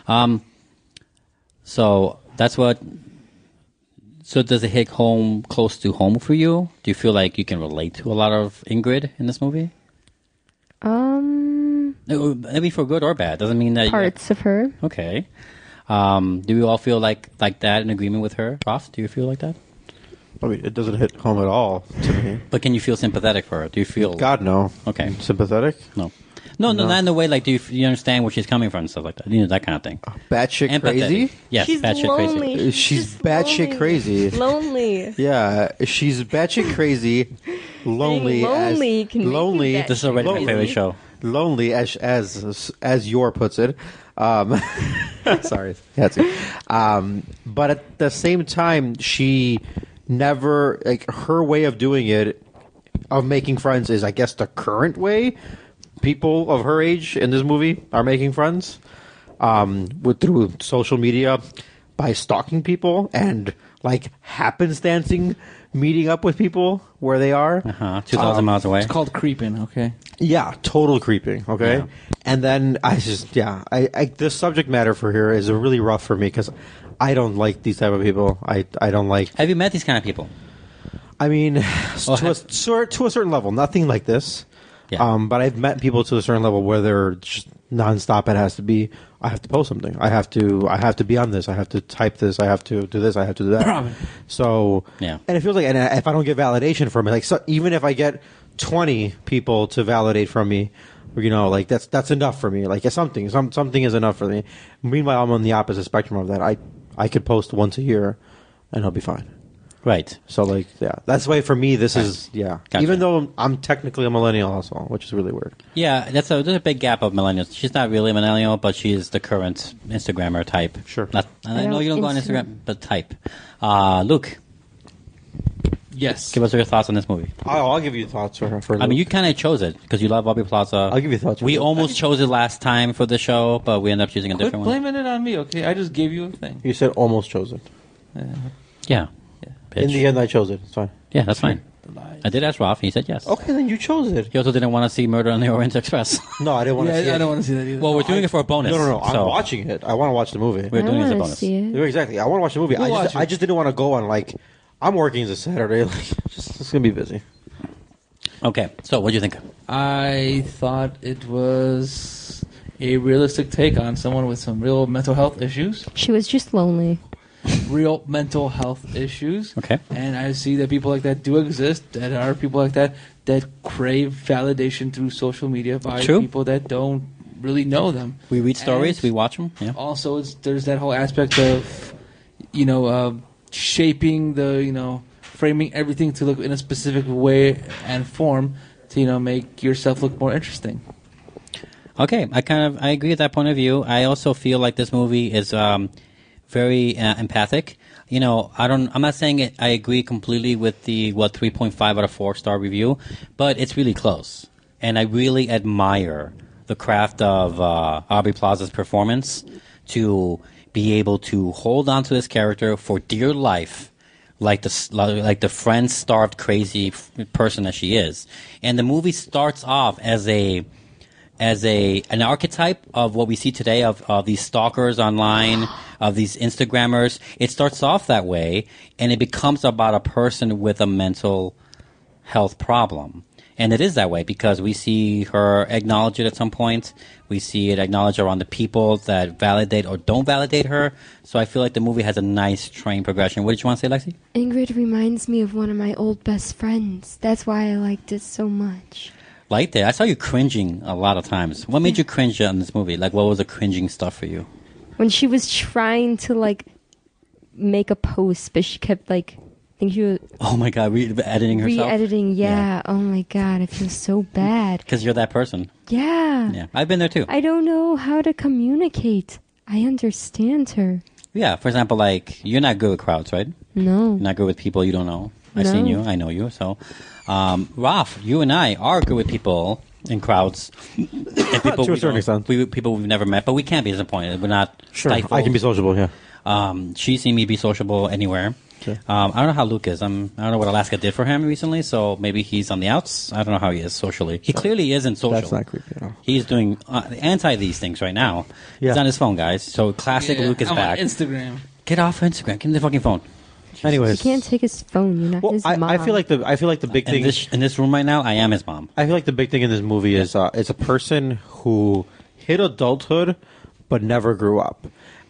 So that's what. So does it hit home close to home for you? Do you feel like you can relate to a lot of Ingrid in this movie? Maybe for good or bad. Doesn't mean that Parts of her. Okay. Do we all feel like that in agreement with her? Ross, do you feel like that? I mean, it doesn't hit home at all to me. But can you feel sympathetic for her? Do you feel... God, no. Okay. Sympathetic? No. No, not in the way like do you understand where she's coming from and stuff like that. You know, that kind of thing. Batshit Empathetic. crazy? Yes, She's batshit lonely. crazy. She's batshit crazy. Lonely. Yeah, she's batshit crazy, lonely, Being lonely can make you lonely. batshit This is already my crazy. favorite show. Lonely, as your puts it. Sorry, had to. But at the same time, she never like her way of doing it, of making friends is, I guess, the current way people of her age in this movie are making friends, through social media, by stalking people and like happenstancing, meeting up with people where they are. 2,000 miles away. It's called creeping. Okay. Yeah, total creeping. Okay, Yeah. and then I the subject matter for here is really rough for me because I don't like these type of people. I don't like. Have you met these kind of people? I mean, to a certain level, nothing like this. Yeah. But I've met people to a certain level where they're just nonstop. It has to be. I have to post something. I have to be on this. I have to type this. I have to do this. I have to do that. So Yeah. and it feels like, and if I don't get validation from it, like even if I get 20 people to validate from me, you know, like that's enough for me. Like something is enough for me. Meanwhile, I'm on the opposite spectrum of that. I could post once a year, and I'll be fine. Right. So like, yeah, that's why for me this is Gotcha. Even though I'm technically a millennial also, which is really weird. Yeah, there's a big gap of millennials. She's not really a millennial, but she's the current Instagrammer type. Sure. I know you don't go on Instagram, but type. Luke, Yes. give us your thoughts on this movie. I'll give you thoughts for I mean, you kind of chose it because you love Aubrey Plaza. I'll give you thoughts. We almost chose it last time for the show, but we ended up choosing a Quit different one. blaming it on me, okay? I just gave you a thing. You said almost chose it. Yeah. In the end, I chose it. It's fine. Yeah, that's fine. I did ask Ralph, and he said yes. Okay, then you chose it. He also didn't want to see Murder on the Orient Express. No, I didn't want to see it. I don't want to see that either. Well, we're doing it for a bonus. No. I'm so watching it. I want to watch the movie. We're doing it as a wanna bonus. see it. Yeah, exactly. I want to watch the movie. We'll watch it. I just didn't want to go on like I'm working this Saturday. Like, it's gonna be busy. Okay, so what do you think? I thought it was a realistic take on someone with some real mental health issues. She was just lonely. Real mental health issues. Okay. And I see that people like that do exist, that are people like that crave validation through social media by True. people that don't really know them. We read stories, And we watch them. Yeah. Also, there's that whole aspect of, shaping the, framing everything to look in a specific way and form to, make yourself look more interesting. Okay, I agree with that point of view. I also feel like this movie is very empathic. I'm not saying it. I agree completely with the 3.5 out of 4 star review, but it's really close, and I really admire the craft of Aubrey Plaza's performance to be able to hold on to this character for dear life, like the friend-starved, crazy person that she is. And the movie starts off as an archetype of what we see today of these stalkers online, of these Instagrammers. It starts off that way, and it becomes about a person with a mental health problem. And it is that way because we see her acknowledge it at some point. We see it acknowledge around the people that validate or don't validate her. So I feel like the movie has a nice train progression. What did you want to say, Lexi? Ingrid reminds me of one of my old best friends. That's why I liked it so much. Liked it. I saw you cringing a lot of times. What made you cringe on this movie? Like, what was the cringing stuff for you? When she was trying to, make a post, but she kept, I think she was... Oh, my God, re-editing herself? Re-editing, yeah. Oh, my God, I feel so bad. Because you're that person. Yeah. Yeah, I've been there, too. I don't know how to communicate. I understand her. Yeah, for example, you're not good with crowds, right? No. You're not good with people you don't know. I've No. seen you. I know you. So, Ralph, you and I are good with people in crowds. And people To a certain extent. People we've never met, but we can't be disappointed. We're not Sure, stifled. I can be sociable. Yeah. She's seen me be sociable anywhere. Okay. I don't know how Luke is. I don't know what Alaska did for him recently, so maybe he's on the outs. I don't know how he is socially. He clearly isn't social. That's not creepy at all. He's doing anti these things right now. Yeah. He's on his phone, guys. So classic Luke is I'm back. on Instagram. Get off Instagram. Give him the fucking phone. Anyways, He can't take his phone. You're not his mom. I feel like the big thing In this room right now, I am his mom. I feel like the big thing in this movie is it's a person who hit adulthood but never grew up.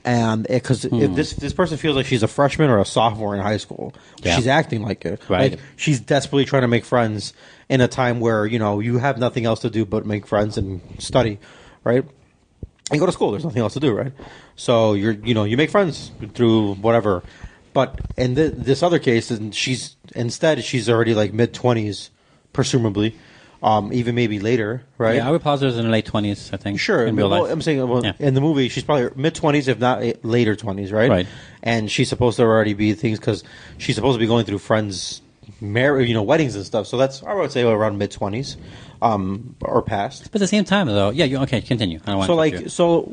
And because if this person feels like she's a freshman or a sophomore in high school, Yeah. she's acting like it. Right. Like she's desperately trying to make friends in a time where you have nothing else to do but make friends and study, right? And go to school. There's nothing else to do, right? So you make friends through whatever. But in this other case, and she's already like mid-20s, presumably. Even maybe later, right? Yeah, I would posit her in the late 20s, I think. Sure. in real life. I'm saying Yeah. in the movie, she's probably mid-20s, if not later 20s, right? Right. And she's supposed to already be things because she's supposed to be going through friends' weddings and stuff. So that's, I would say, around mid-20s or past. But at the same time, though, okay, continue. I don't want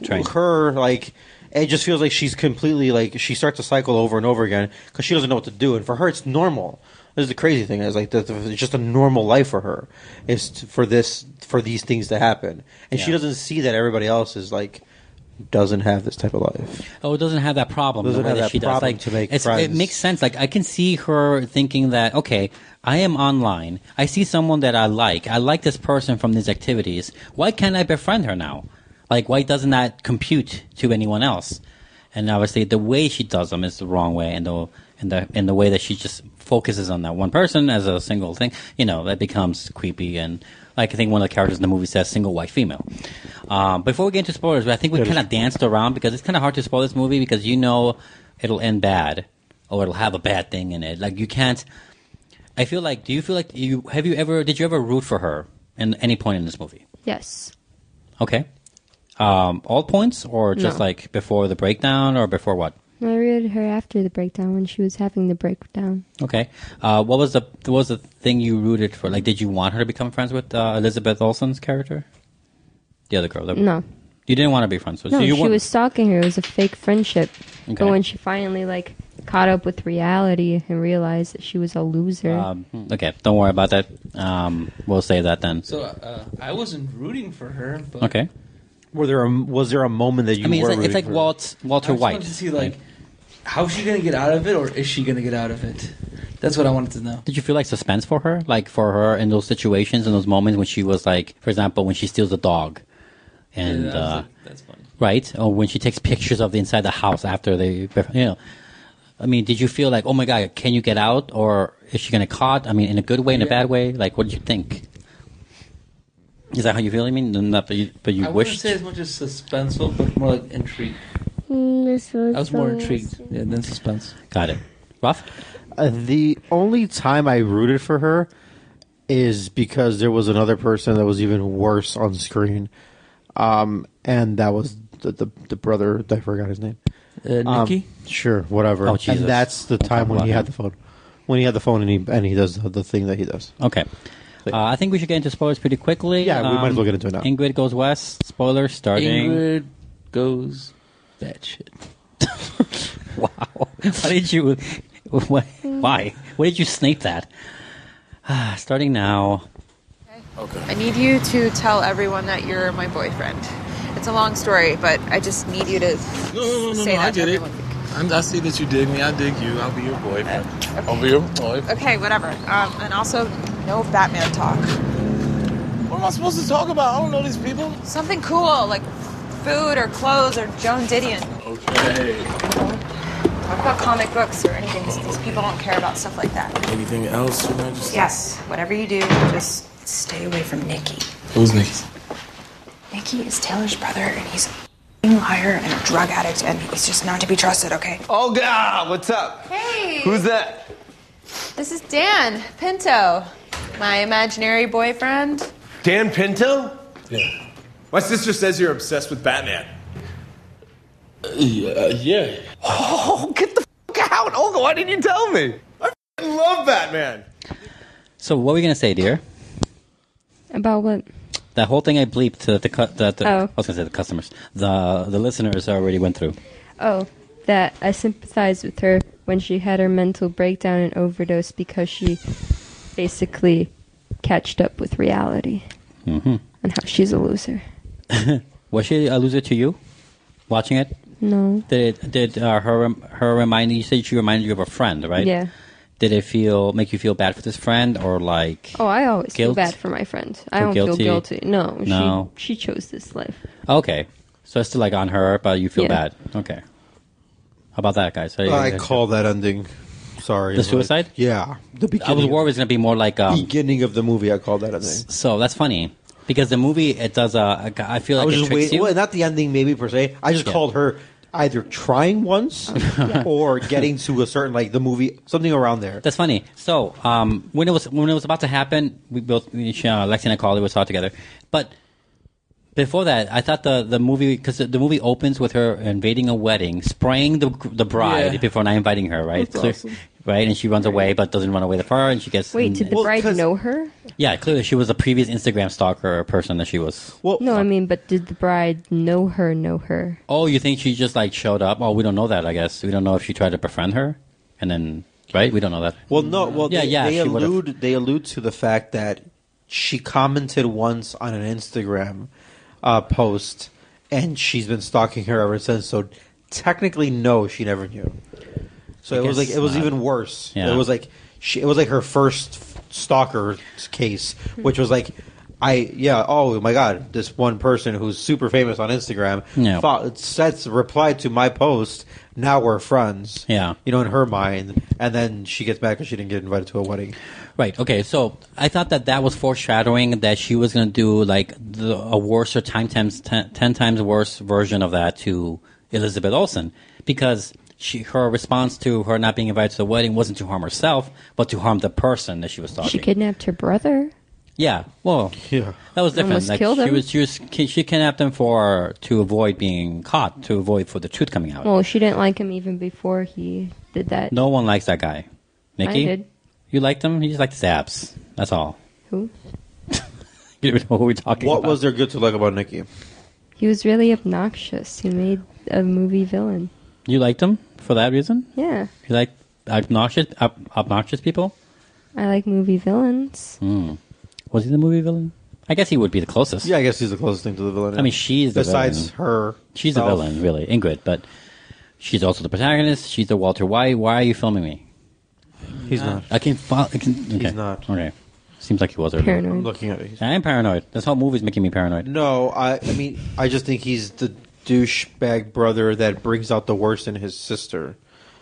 It just feels like she's completely she starts to cycle over and over again because she doesn't know what to do, and for her it's normal. This is the crazy thing is it's just a normal life for her for these things to happen, and she doesn't see that everybody else is doesn't have this type of life. Oh, it doesn't have that problem. Doesn't the way have that she problem does. to make It friends. makes sense. I can see her thinking that, okay, I am online. I see someone that I like. I like this person from these activities. Why can't I befriend her now? Why doesn't that compute to anyone else? And obviously, the way she does them is the wrong way, and the way that she just focuses on that one person as a single thing, that becomes creepy. And I think one of the characters in the movie says single white female. Before we get into spoilers, I think we kind of danced around because it's kind of hard to spoil this movie because it'll end bad or it'll have a bad thing in it. You can't. I feel like. Do you feel like did you ever root for her in any point in this movie? Yes. Okay. All points or just No. before the breakdown or before what? I read her after the breakdown when she was having the breakdown. Okay. What was the thing you rooted for? Did you want her to become friends with Elizabeth Olsen's character? The other girl. No. You didn't want to be friends with her. No, so you she was stalking her. It was a fake friendship. Okay. But when she finally caught up with reality and realized that she was a loser. Okay, don't worry about that. We'll say that then. So I wasn't rooting for her, but Okay. Was there a moment that you? It's like Walter I White. wanted to see how's she gonna get out of it, or is she gonna get out of it? That's what I wanted to know. Did you feel suspense for her? For her in those situations, in those moments when she was for example, when she steals a dog, and that's funny, right? Or when she takes pictures of the inside the house after they, I mean, did you feel oh my God, can you get out, or is she gonna caught? I mean, in a good way, in a bad way? What did you think? Is that how you feel? I mean, not, but you I wouldn't wished. say as much as suspenseful, but more like intrigue. I was more intrigued than suspense. Got it. Ruff? The only time I rooted for her is because there was another person that was even worse on screen, and that was the brother. I forgot his name. Nicky? Sure, whatever. Oh, Jesus. And that's the time when he had the phone. When he had the phone and he does the thing that he does. Okay. I think we should get into spoilers pretty quickly. Yeah, we might as well get into it now. Ingrid Goes West. Spoilers starting. Ingrid goes batshit. Wow. Why did you? Why? Why did you snipe that? Starting now. Okay. I need you to tell everyone that you're my boyfriend. It's a long story, but I just need you to say that I to get it. everyone. I see that you dig me. I dig you. I'll be your boyfriend. I'll be your boy. Okay, whatever. And also, no Batman talk. What am I supposed to talk about? I don't know these people. Something cool, like food or clothes or Joan Didion. Okay. Talk about comic books or anything. These people don't care about stuff like that. Anything else, Your Majesty? Yes, whatever you do, just stay away from Nicky. Who's Nicky? Nicky is Taylor's brother, and he's a liar and a drug addict, and he's just not to be trusted, okay? Oh, God, what's up? Hey! Who's that? This is Dan Pinto, my imaginary boyfriend. Dan Pinto? Yeah. My sister says you're obsessed with Batman. Yeah. Oh, get the f*** out! Oh, why didn't you tell me? I f***ing love Batman. So what were we gonna say, dear? About what? That whole thing I bleeped to Oh. I was gonna say the customers. The listeners already went through. Oh, that I sympathized with her when she had her mental breakdown and overdose because she basically catched up with reality Mm-hmm. and how she's a loser. Was she a loser to you? Watching it? No. Did her remind you? You said she reminded you of a friend, right? Yeah. Did it make you feel bad for this friend, or like? Oh, I always feel guilt? bad for my friend. I Feel don't guilty? feel guilty. No. No. She chose this life. Okay, so it's still on her, but you feel Yeah. bad. Okay. about that, guys? I call that ending. Sorry. The suicide? Yeah. The beginning. I was worried it was going to be more like... beginning of the movie, I called that ending. So that's funny. Because the movie, it does... I feel like it tricks you. Well, not the ending maybe per se. I just called her either trying once or getting to a certain, like, the movie, something around there. That's funny. So, when it was about to happen, Lexi and I called it, we saw it together. But... before that, I thought the movie, because the movie opens with her invading a wedding, spraying the bride before not inviting her, right? That's awesome. Right, and she runs away, but doesn't run away with her, and she gets... Wait, did the bride know her? Yeah, clearly she was a previous Instagram stalker person that she was... No, I mean, but did the bride know her? Oh, you think she just, like, showed up? Oh, we don't know that, I guess. We don't know if she tried to befriend her, and then... Right? We don't know that. Well, no, they she allude to the fact that she commented once on an Instagram post, and she's been stalking her ever since. So technically, no, she never knew. So it was even worse. Yeah. It was like her first stalker case, which was like, oh my god, this one person who's super famous on Instagram replied to my post. Now we're friends. Yeah, in her mind, and then she gets mad because she didn't get invited to a wedding. Right. Okay. So I thought that was foreshadowing that she was going to do like a worse or 10 times worse version of that to Elizabeth Olsen, because her response to her not being invited to the wedding wasn't to harm herself, but to harm the person that she was talking. She kidnapped her brother. Yeah. Well, that was different. Almost killed him. She kidnapped him to avoid being caught, to avoid for the truth coming out. Well, she didn't like him even before he did that. No one likes that guy. Nikki? I did. You liked him? He just liked his abs. That's all. Who? You don't know who we're talking about. What was there good to like about Nikki? He was really obnoxious. He made a movie villain. You liked him for that reason? Yeah. You like obnoxious people? I like movie villains. Was he the movie villain? I guess he would be the closest. Yeah, I guess he's the closest thing to the villain. I mean, she's the villain. Besides her. She's the villain, really. Ingrid. But she's also the protagonist. She's the Walter White. Why are you filming me? He's not. Okay. He's not. Okay. Seems like he was earlier. Paranoid. I'm looking at it. I am paranoid. This whole movie's making me paranoid. No, I mean, I just think he's the douchebag brother that brings out the worst in his sister.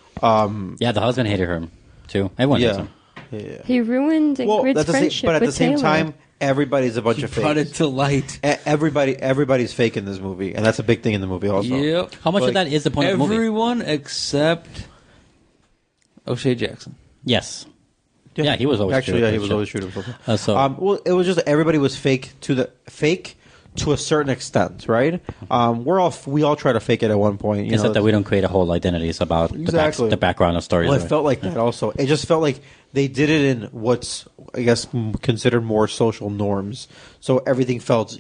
Yeah, the husband hated her, too. Everyone hates him. Yeah. He ruined Ingrid's friendship but at with the same Taylor. time, everybody's a bunch of fakes. Brought it to light. Everybody's fake in this movie, and that's a big thing in the movie also. Yep. How much of that is the point of the movie? Everyone except O'Shea Jackson. Yes. Yeah, he was always he was always shooting himself. So it was just everybody was fake to a certain extent, right? We all try to fake it at one point. Except that we don't create a whole identities about the background of stories. Well, it felt like that also. It just felt like they did it in what's, I guess, considered more social norms. So everything felt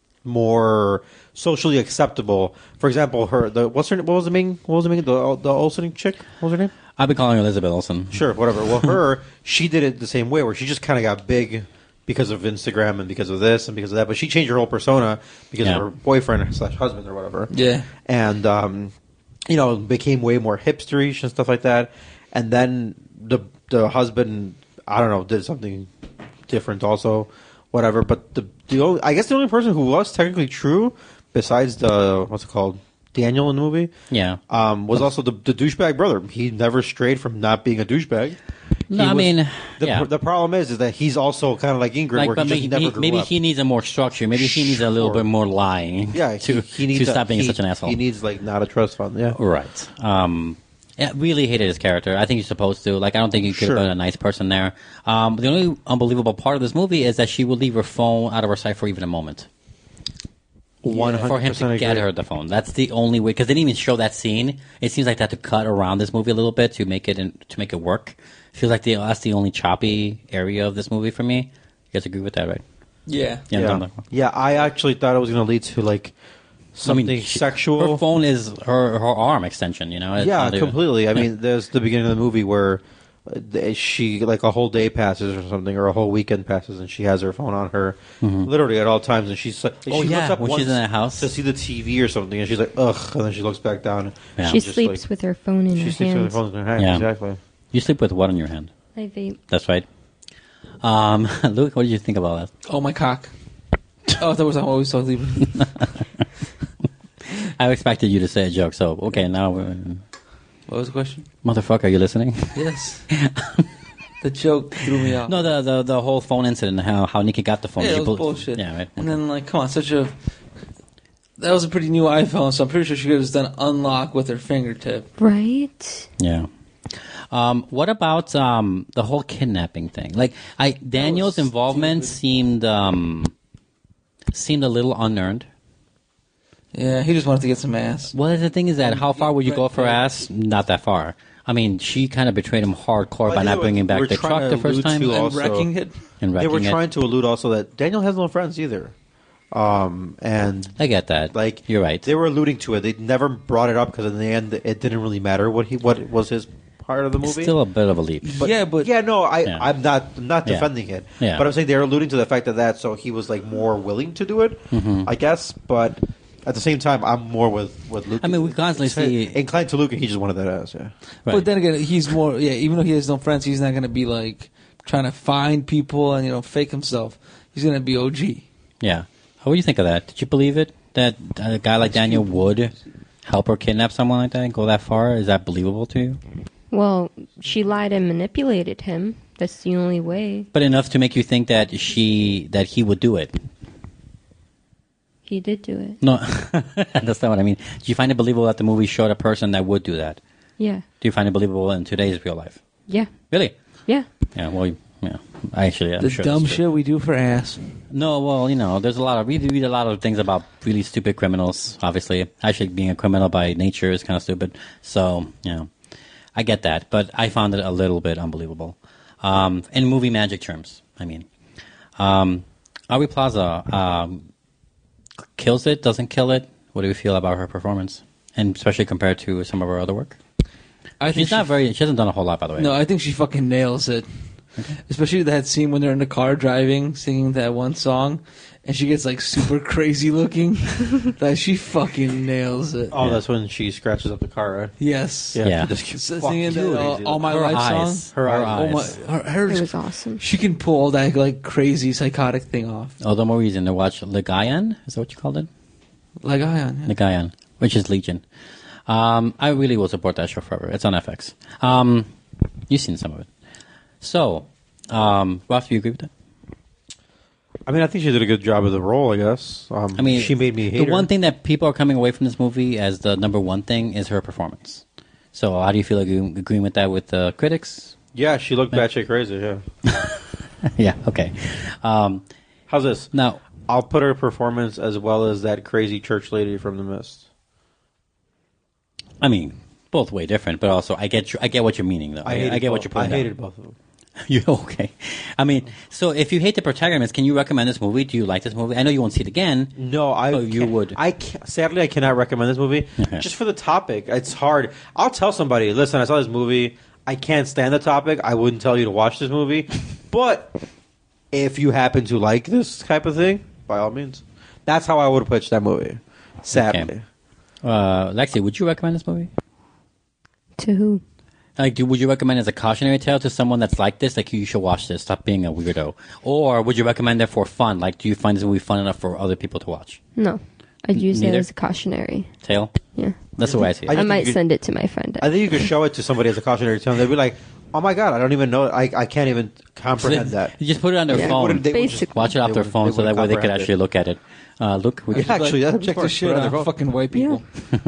more socially acceptable. For example, what was the main the Olsen chick? What was her name? I've been calling her Elizabeth Olsen. Sure, whatever. Well, she did it the same way, where she just kind of got big because of Instagram and because of this and because of that. But she changed her whole persona because of her boyfriend / husband or whatever. Yeah. And, became way more hipsterish and stuff like that. And then the husband, I don't know, did something different also, whatever. But I guess the only person who was technically true, besides Daniel in the movie, was also the douchebag brother. He never strayed from not being a douchebag. The problem is that he's also kind of like Ingrid, where he just never grew maybe up. he needs a more structure. Maybe he needs a little bit more lying. Yeah, to stop being such an asshole. He needs not a trust fund. Yeah, right. I really hated his character. I think you're supposed to. I don't think you could have been a nice person there. The only unbelievable part of this movie is that she would leave her phone out of her sight for even a moment. 100% for him to get her the phone. That's the only way, because they didn't even show that scene. It seems like they had to cut around this movie a little bit to make it work. It feels like that's the only choppy area of this movie for me. You guys agree with that, right? Yeah. Yeah, I actually thought it was going to lead to something sexual. Her phone is her arm extension, Yeah, completely. I mean, there's the beginning of the movie where she a whole day passes or something, or a whole weekend passes, and she has her phone on her literally at all times, and she looks up when she's in that house to see the TV or something, and she's like, ugh, and then she looks back down. Yeah. She sleeps with her phone in her hand. She sleeps with her phone in her hand. Yeah. Exactly. You sleep with what in your hand? I vape. That's right. Luke, what did you think about that? Oh, my cock. Oh, that was how I always thought leaving. I expected you to say a joke, so okay, now Well, What was the question? Motherfucker, are you listening? Yes. The joke threw me off. No, the whole phone incident, how Nikki got the phone. Yeah, Did it you was bullshit. Yeah, right. And then, like, come on, that was a pretty new iPhone, so I'm pretty sure she could have just done unlock with her fingertip. Right? Yeah. What about the whole kidnapping thing? Like, Daniel's involvement seemed a little unearned. Yeah, he just wanted to get some ass. Well, the thing is that how far would you go for ass? Not that far. I mean, she kind of betrayed him hardcore by not bringing back the truck the first time. And wrecking it. They were trying to allude also that Daniel has no friends either. And I get that. Like, you're right. They were alluding to it. They never brought it up because in the end, it didn't really matter what was his part of the movie. It's still a bit of a leap. I'm not defending it. Yeah. But I'm saying they're alluding to the fact that so he was like more willing to do it, I guess. But at the same time, I'm more with Luke. I mean, we constantly see inclined to Luke, and he just wanted that ass. Yeah. Right. But then again, he's more. Yeah, even though he has no friends, he's not going to be like trying to find people and fake himself. He's going to be OG. Yeah. What do you think of that? Did you believe it that a guy like Daniel would help her kidnap someone like that and go that far? Is that believable to you? Well, she lied and manipulated him. That's the only way. But enough to make you think that he would do it. He did do it. No, that's not what I mean. Do you find it believable that the movie showed a person that would do that? Yeah. Do you find it believable in today's real life? Yeah. Really? Yeah. Yeah. Well, yeah. I'm the sure dumb that's true. shit we do for ass. No, well, there's we read a lot of things about really stupid criminals. Obviously, actually, being a criminal by nature is kind of stupid. So, I get that, but I found it a little bit unbelievable. In movie magic terms, I mean, Aubrey Plaza kills it, doesn't kill it. What do you feel about her performance, and especially compared to some of her other work? She hasn't done a whole lot, by the way. No, I think she fucking nails it. Okay. Especially that scene when they're in the car driving, singing that one song, and she gets like super crazy looking. That she fucking nails it. Oh, that's when she scratches up the car, right? Yes. Yeah. Singing that All My Life song. Her eyes. It was awesome. She can pull that like crazy psychotic thing off. Oh, the more reason to watch Legion. Is that what you called it? Legion. Yeah. Legion, which is Legion. I really will support that show forever. It's on FX. You've seen some of it. So, Ross, do you agree with that? I mean, I think she did a good job of the role, I guess. I mean, she made me hate her. The one thing that people are coming away from this movie as the number one thing is her performance. So, how do you feel agreeing with that with the critics? Yeah, she looked batshit crazy, yeah. Yeah, okay. How's this? Now, I'll put her performance as well as that crazy church lady from The Mist. I mean, both way different, but also I get what you're meaning, though. I get what you're putting down. I hated both of them. You okay? I mean, so if you hate the protagonist, can you recommend this movie? Do you like this movie? I know you won't see it again. No, you would. Sadly, I cannot recommend this movie just for the topic. It's hard. I'll tell somebody, listen, I saw this movie. I can't stand the topic. I wouldn't tell you to watch this movie. But if you happen to like this type of thing, by all means. That's how I would pitch that movie. Sadly. Okay. Lexi, would you recommend this movie? To who? Would you recommend it as a cautionary tale to someone that's like this? Like, you should watch this. Stop being a weirdo. Or would you recommend it for fun? Like, do you find this movie fun enough for other people to watch? No. I'd use Neither? it as a cautionary Tale? Yeah. That's the way I see it. I might send it to my friend. I think you could show it to somebody as a cautionary tale. They'd be like, oh my God, I don't even know. I can't even comprehend that. You just put it on their phone. They would just watch it off their phone so that way they could actually look at it. Luke? Check this shit out. Fucking white people.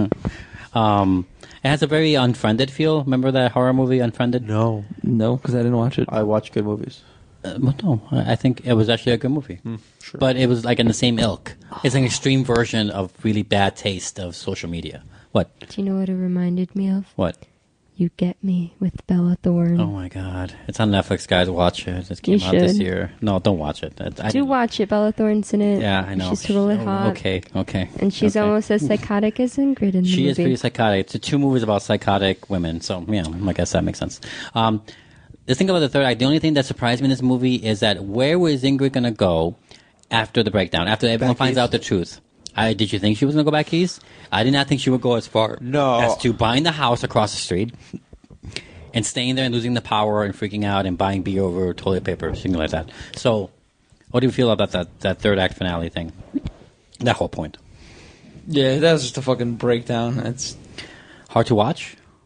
It has a very Unfriended feel. Remember that horror movie, Unfriended? No, because I didn't watch it. I watch good movies. No, I think it was actually a good movie. Sure. But it was like in the same ilk. It's an extreme version of really bad taste of social media. What? Do you know what it reminded me of? What? You Get Me with Bella Thorne. Oh my God. It's on Netflix, guys. Watch it. It came out this year. No, don't watch it. Watch it. Bella Thorne's in it. Yeah, I know. She's really hot. Okay. And she's almost as psychotic as Ingrid in the movie. She is pretty psychotic. It's 2 movies about psychotic women. So, yeah, I guess that makes sense. The thing about the third act, the only thing that surprised me in this movie is that where was Ingrid going to go after the breakdown, after everyone finds out the truth? Did you think she was going to go back east? I did not think she would go as far as to buying the house across the street and staying there and losing the power and freaking out and buying beer over toilet paper, something like that. So, what do you feel about that third act finale thing? That whole point. Yeah, that was just a fucking breakdown. It's hard to watch?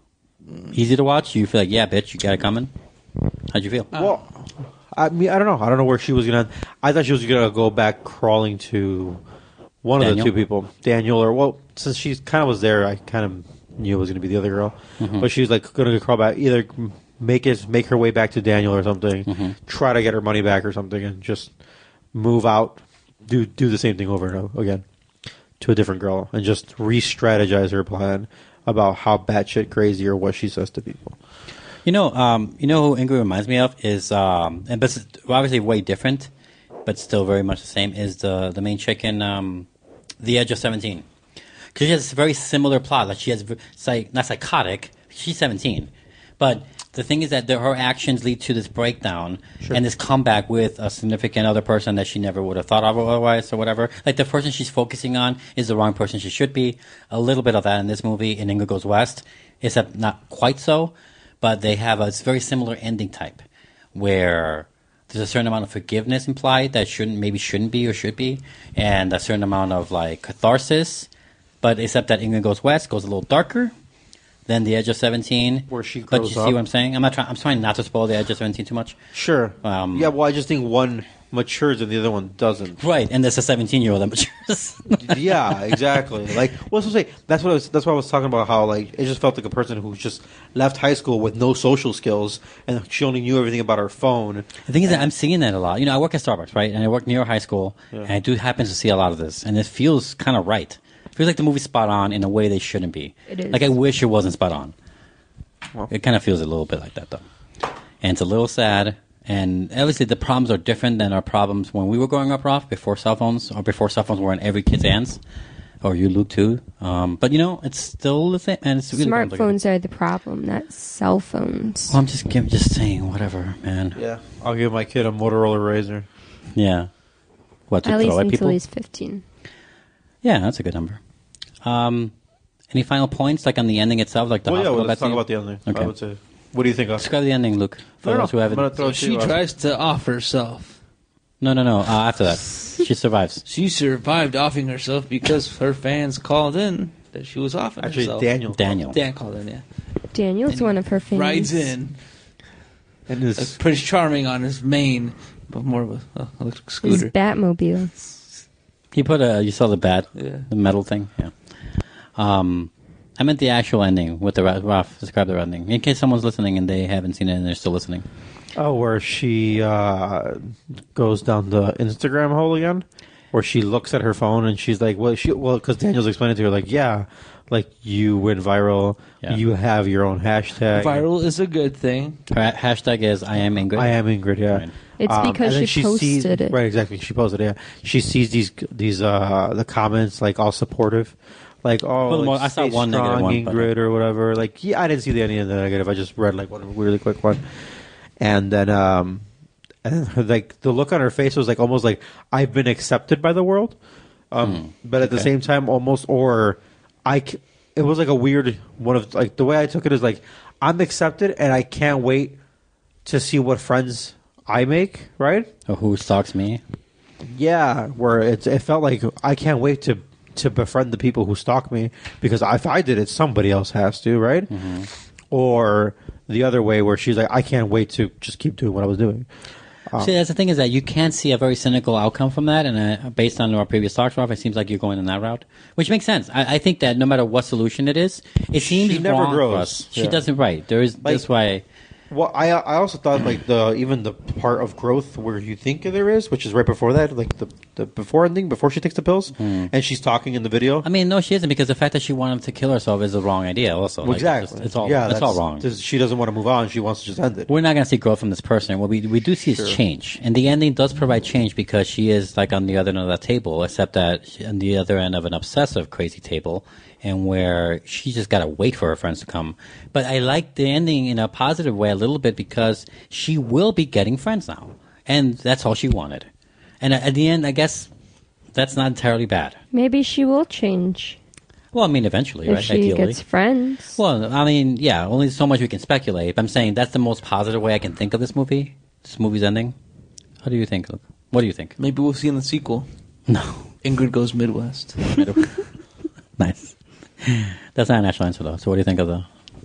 easy to watch? You feel like, yeah, bitch, you got it coming? How'd you feel? Well, I mean, I don't know. I don't know where she was going to... I thought she was going to go back crawling to one of the two people. Daniel, or... Well, since she kind of was there, I kind of knew it was going to be the other girl. Mhm. But she's like going to crawl back. Either make her way back to Daniel or something. Try to get her money back or something. And just move out. Do the same thing over and over again. To a different girl. And just re-strategize her plan about how batshit crazy or what she says to people. You know who Ingrid reminds me of is, but it's obviously way different, but still very much the same, is the main chick in The Edge of 17. Because she has a very similar plot. Like she has, not psychotic, she's 17. But the thing is that her actions lead to this breakdown and this comeback with a significant other person that she never would have thought of otherwise or whatever. Like the person she's focusing on is the wrong person she should be. A little bit of that in this movie, in Ingrid Goes West, except not quite so. But they have a very similar ending type, where there's a certain amount of forgiveness implied that shouldn't be or should be, and a certain amount of like catharsis. But except that Ingrid Goes West goes a little darker than The Edge of 17, where she But grows you see up. what I'm saying? I'm trying not to spoil The Edge of 17 too much. Sure. Yeah. Well, I just think one matures and the other one doesn't. Right, and there's a 17-year-old that matures. Yeah, exactly. Like, what's to say? That's what I was talking about. How like it just felt like a person who just left high school with no social skills, and she only knew everything about her phone. The thing is that I'm seeing that a lot. You know, I work at Starbucks, right? And I work near a high school, and I do happen to see a lot of this, and it feels kind of right. It feels like the movie's spot on in a way they shouldn't be. It is. Like, I wish it wasn't spot on. It kind of feels a little bit like that, though. And it's a little sad. And obviously, the problems are different than our problems when we were growing up, Ralph, before cell phones, or before cell phones were in every kid's hands. Or you, Luke, too. But, you know, it's still the same. And it's really Smartphones are the problem, not cell phones. Well, I'm just saying, whatever, man. Yeah. I'll give my kid a Motorola Razr. Yeah. What, to At throw least at until people? he's 15. Yeah, that's a good number. Any final points, like on the ending itself, like the Well, yeah, hospital? well, let's that talk scene? about the ending. Okay. I would say. What do you think of? Describe the ending, Luke. For those who haven't. So she tries to off herself. No. After that, she survives. She survived offing herself because her fans called in that she was offing Actually, herself. Daniel. Dan called in, yeah. Daniel's one of her fans. Rides in. And is Prince Charming on his mane, but more of a electric His scooter. Batmobile. He put you saw the bat, the metal thing? Yeah. I meant the actual ending with the Ralph. Describe the ending. In case someone's listening and they haven't seen it and they're still listening. Oh, where she goes down the Instagram hole again, where she looks at her phone and she's like, because Daniel's explaining to her, like, yeah, like you went viral, you have your own hashtag. Viral is a good thing. Her hashtag is I am Ingrid. I am Ingrid. Yeah, Right. It's because and then she posted sees, it. Right, exactly. She posted it. Yeah, she sees these the comments like all supportive. Like, oh, like, I saw stay one negative strong, one, but- Ingrid, or whatever. Like, yeah, I didn't see any of the negative. I just read like one really quick one, and then like the look on her face was like almost like I've been accepted by the world, but at the same time almost it was like a weird one of like the way I took it is like I'm accepted and I can't wait to see what friends I make, right? Or who stalks me? Yeah, where it felt like I can't wait to befriend the people who stalk me because if I did it, somebody else has to, right? Or the other way where she's like, I can't wait to just keep doing what I was doing. See, that's the thing is that you can see a very cynical outcome from that, and based on our previous talks, Ralph, it seems like you're going in that route, which makes sense. I think that no matter what solution it is, it seems She never wrong for grows. us. She Yeah. doesn't, right. That's why... Well, I also thought like even the part of growth where you think there is, which is right before that, like the before ending, before she takes the pills, and she's talking in the video. I mean, no, she isn't, because the fact that she wanted to kill herself is the wrong idea also. Well, Like, exactly. It's all, yeah, it's all wrong. She doesn't want to move on. She wants to just end it. We're not going to see growth from this person. What we do see is Sure. change. And the ending does provide change because she is like on the other end of that table, except that on the other end of an obsessive, crazy table, and where she just got to wait for her friends to come. But I like the ending in a positive way a little bit because she will be getting friends now. And that's all she wanted. And at the end, I guess that's not entirely bad. Maybe she will change Well, I mean, eventually, if right? she Ideally. gets friends. Well, I mean, yeah, only so much we can speculate. But I'm saying that's the most positive way I can think of this movie. This movie's ending. How do you think, Luke? What do you think? Maybe we'll see in the sequel. No. Ingrid Goes Midwest. Nice. That's not an actual answer, though. So what do you think of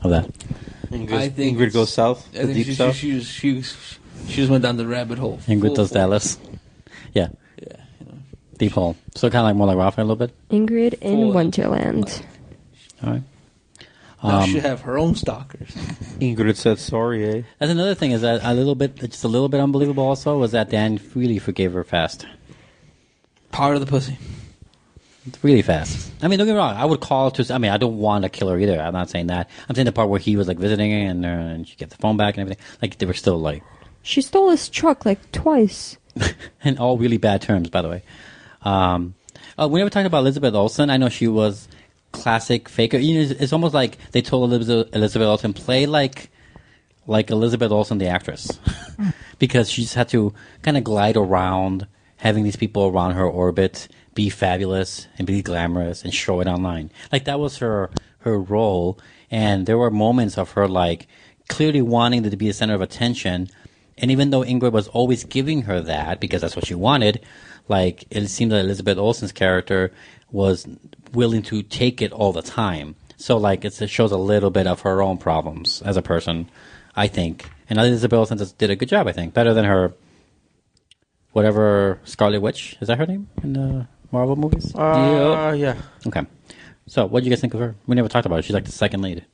of that? I think Ingrid goes south. I think she just went down the rabbit hole. Ingrid does Dallas. Yeah. Yeah. Deep hole. So kind of like more like Raphael a little bit. Ingrid in Wonderland. All right. Now she have her own stalkers. Ingrid said sorry, eh? That's another thing is that just a little bit unbelievable also was that Dan really forgave her fast. Power of the pussy. Really fast. I mean, don't get me wrong. I would call to. I mean, I don't want to kill her either. I'm not saying that. I'm saying the part where he was like visiting her and she get the phone back and everything. Like they were still like. She stole his truck like twice. In all really bad terms, by the way. We never talked about Elizabeth Olsen. I know she was classic faker. You know, it's almost like they told Elizabeth Olsen play like Elizabeth Olsen, the actress, because she just had to kind of glide around, having these people around her orbit be fabulous and be glamorous and show it online. Like that was her role, and there were moments of her like clearly wanting to be the center of attention. And even though Ingrid was always giving her that because that's what she wanted, like it seemed that Elizabeth Olsen's character was willing to take it all the time. So like it shows a little bit of her own problems as a person, I think. And Elizabeth Olsen just did a good job, I think, better than her whatever Scarlet Witch, is that her name in the Marvel movies? Yeah. Okay. So what did you guys think of her? We never talked about her. She's like the second lead.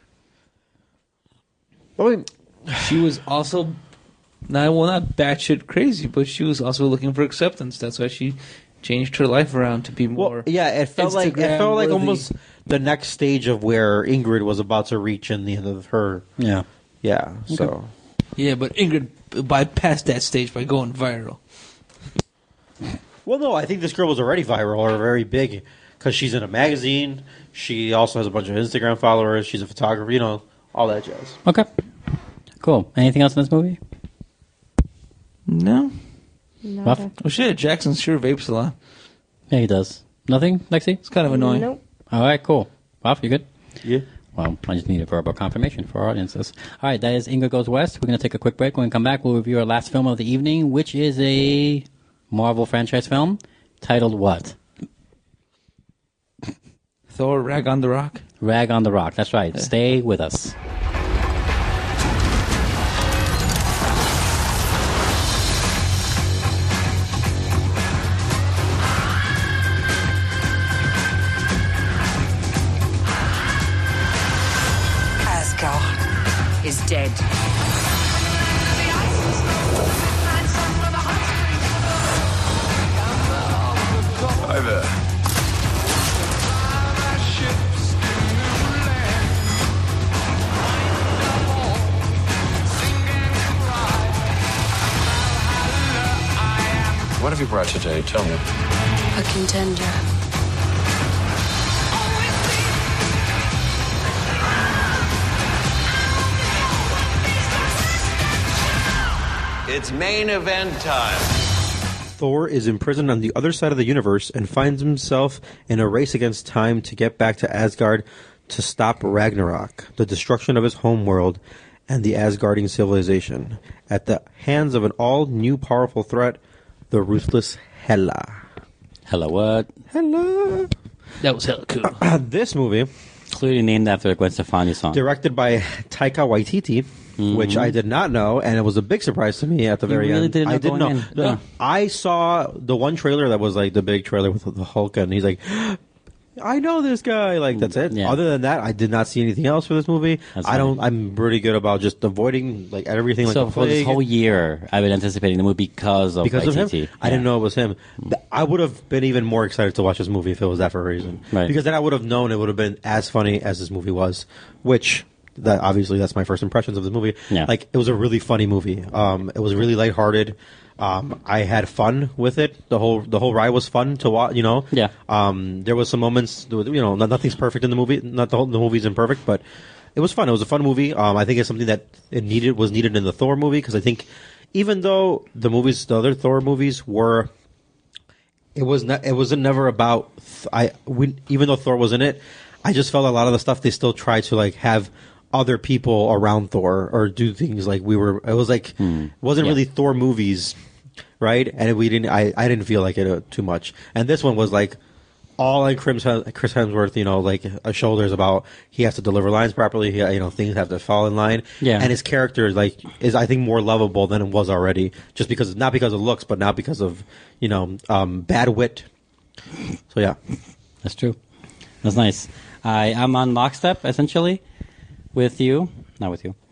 She was also not batshit crazy, but she was also looking for acceptance. That's why she changed her life around to be more. Yeah, it felt like Instagram-worthy. almost the next stage of where Ingrid was about to reach in the end of her. Yeah. Yeah. So. Yeah, but Ingrid bypassed that stage by going viral. Well, no, I think this girl was already viral or very big because she's in a magazine. She also has a bunch of Instagram followers. She's a photographer, you know, all that jazz. Okay. Cool. Anything else in this movie? No. Muff? Oh shit, Jackson sure vapes a lot. Yeah, he does. Nothing, Lexi? It's kind of annoying. Nope. All right, cool. Muff, you good? Yeah. Well, I just need a verbal confirmation for our audiences. All right, that is Ingrid Goes West. We're going to take a quick break. When we come back, we'll review our last film of the evening, which is a Marvel franchise film titled what? Thor, Rag on the Rock? Rag on the Rock. That's right. Stay with us. Asgard is dead. Hi there. What have you brought today? Tell me. A contender. It's main event time. Thor is imprisoned on the other side of the universe and finds himself in a race against time to get back to Asgard to stop Ragnarok, the destruction of his homeworld and the Asgardian civilization, at the hands of an all-new powerful threat, the ruthless Hela. Hela what? Hela. That was hella cool. This movie, clearly named after a Gwen Stefani song, directed by Taika Waititi, which I did not know, and it was a big surprise to me at the very really end. didn't know I didn't going know. in? No. I saw the one trailer that was like the big trailer with the Hulk, and he's like, I know this guy. Like, that's it. Yeah. Other than that, I did not see anything else for this movie. That's I'm pretty good about just avoiding like everything. Like so the for this plague. whole year, I've been anticipating the movie because of Because of him, ITT. I didn't know it was him. I would have been even more excited to watch this movie if it was that for a reason. Right. Because then I would have known it would have been as funny as this movie was. Which, that obviously, that's my first impressions of this movie. Yeah. Like, it was a really funny movie. It was really lighthearted. I had fun with it. The whole ride was fun to watch. You know. Yeah. There was some moments. You know, nothing's perfect in the movie. Not the movie's imperfect, but it was fun. It was a fun movie. I think it's something that was needed in the Thor movie, because I think even though the other Thor movies were, it wasn't never about. Even though Thor was in it, I just felt a lot of the stuff they still tried to like have other people around Thor or do things like we were. It was like it wasn't really Thor movies, right? And we didn't. I didn't feel like it too much. And this one was like all like Chris Hemsworth, like a shoulder is about he has to deliver lines properly. Things have to fall in line. Yeah. And his character is I think more lovable than it was already, just not because of looks, but now because of bad wit. So yeah, that's true. That's nice. I'm on lockstep essentially with you, not with you.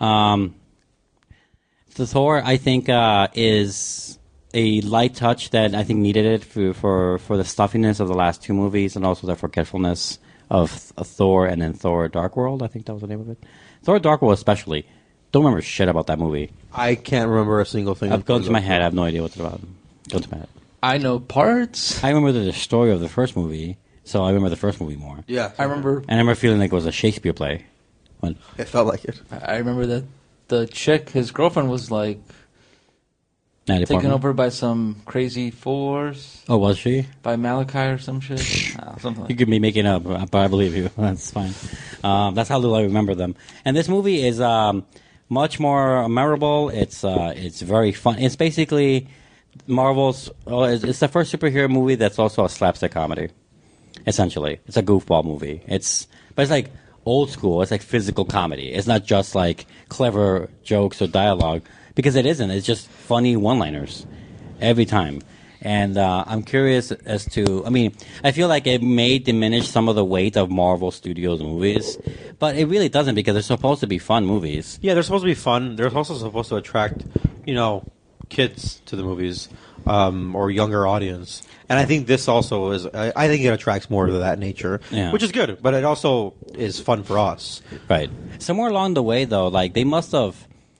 The Thor, I think, is a light touch that I think needed it for the stuffiness of the last two movies and also the forgetfulness of Thor and then Thor Dark World. I think that was the name of it. Thor Dark World especially. Don't remember shit about that movie. I can't remember a single thing. I've gone to my head. I have no idea what it's about. Go to my head. I know parts. I remember the story of the first movie, so I remember the first movie more. Yeah. I remember. And I remember feeling like it was a Shakespeare play. It felt like it. I remember that the chick, his girlfriend, was like taken over by some crazy force. Oh, was she? By Malachi or some shit. Something like You could be making up, but I believe you. That's fine. That's how little I remember them. And this movie is much more memorable. It's very fun. It's basically Marvel's. It's the first superhero movie that's also a slapstick comedy. Essentially, it's a goofball movie. But it's like old school. It's like physical comedy. It's not just like clever jokes or dialogue, because it isn't. It's just funny one-liners every time. And I'm curious as to, I feel like it may diminish some of the weight of Marvel Studios movies, but it really doesn't, because they're supposed to be fun movies. Yeah, they're supposed to be fun. They're also supposed to attract, kids to the movies, or younger audience. And I think this also is, I think it attracts more of that nature, which is good, but it also is fun for us. Right. Somewhere along the way, though, they must have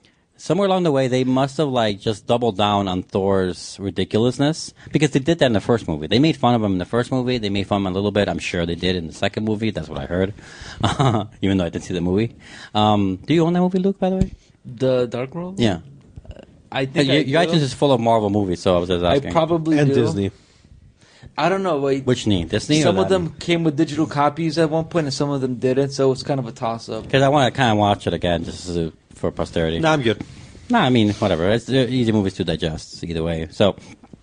just doubled down on Thor's ridiculousness, because they did that in the first movie. They made fun of him in the first movie. They made fun of him a little bit. I'm sure they did in the second movie. That's what I heard, even though I didn't see the movie. Do you own that movie, Luke, by the way? The Dark World? Yeah. I think your iTunes is full of Marvel movies, so I was just asking. I probably and do. Disney. I don't know. Which knee? Disney? Some of them came with digital copies at one point, and some of them didn't, so it's kind of a toss-up. Because I want to kind of watch it again, just for posterity. No, I'm good. No, whatever. They're easy movies to digest either way. So,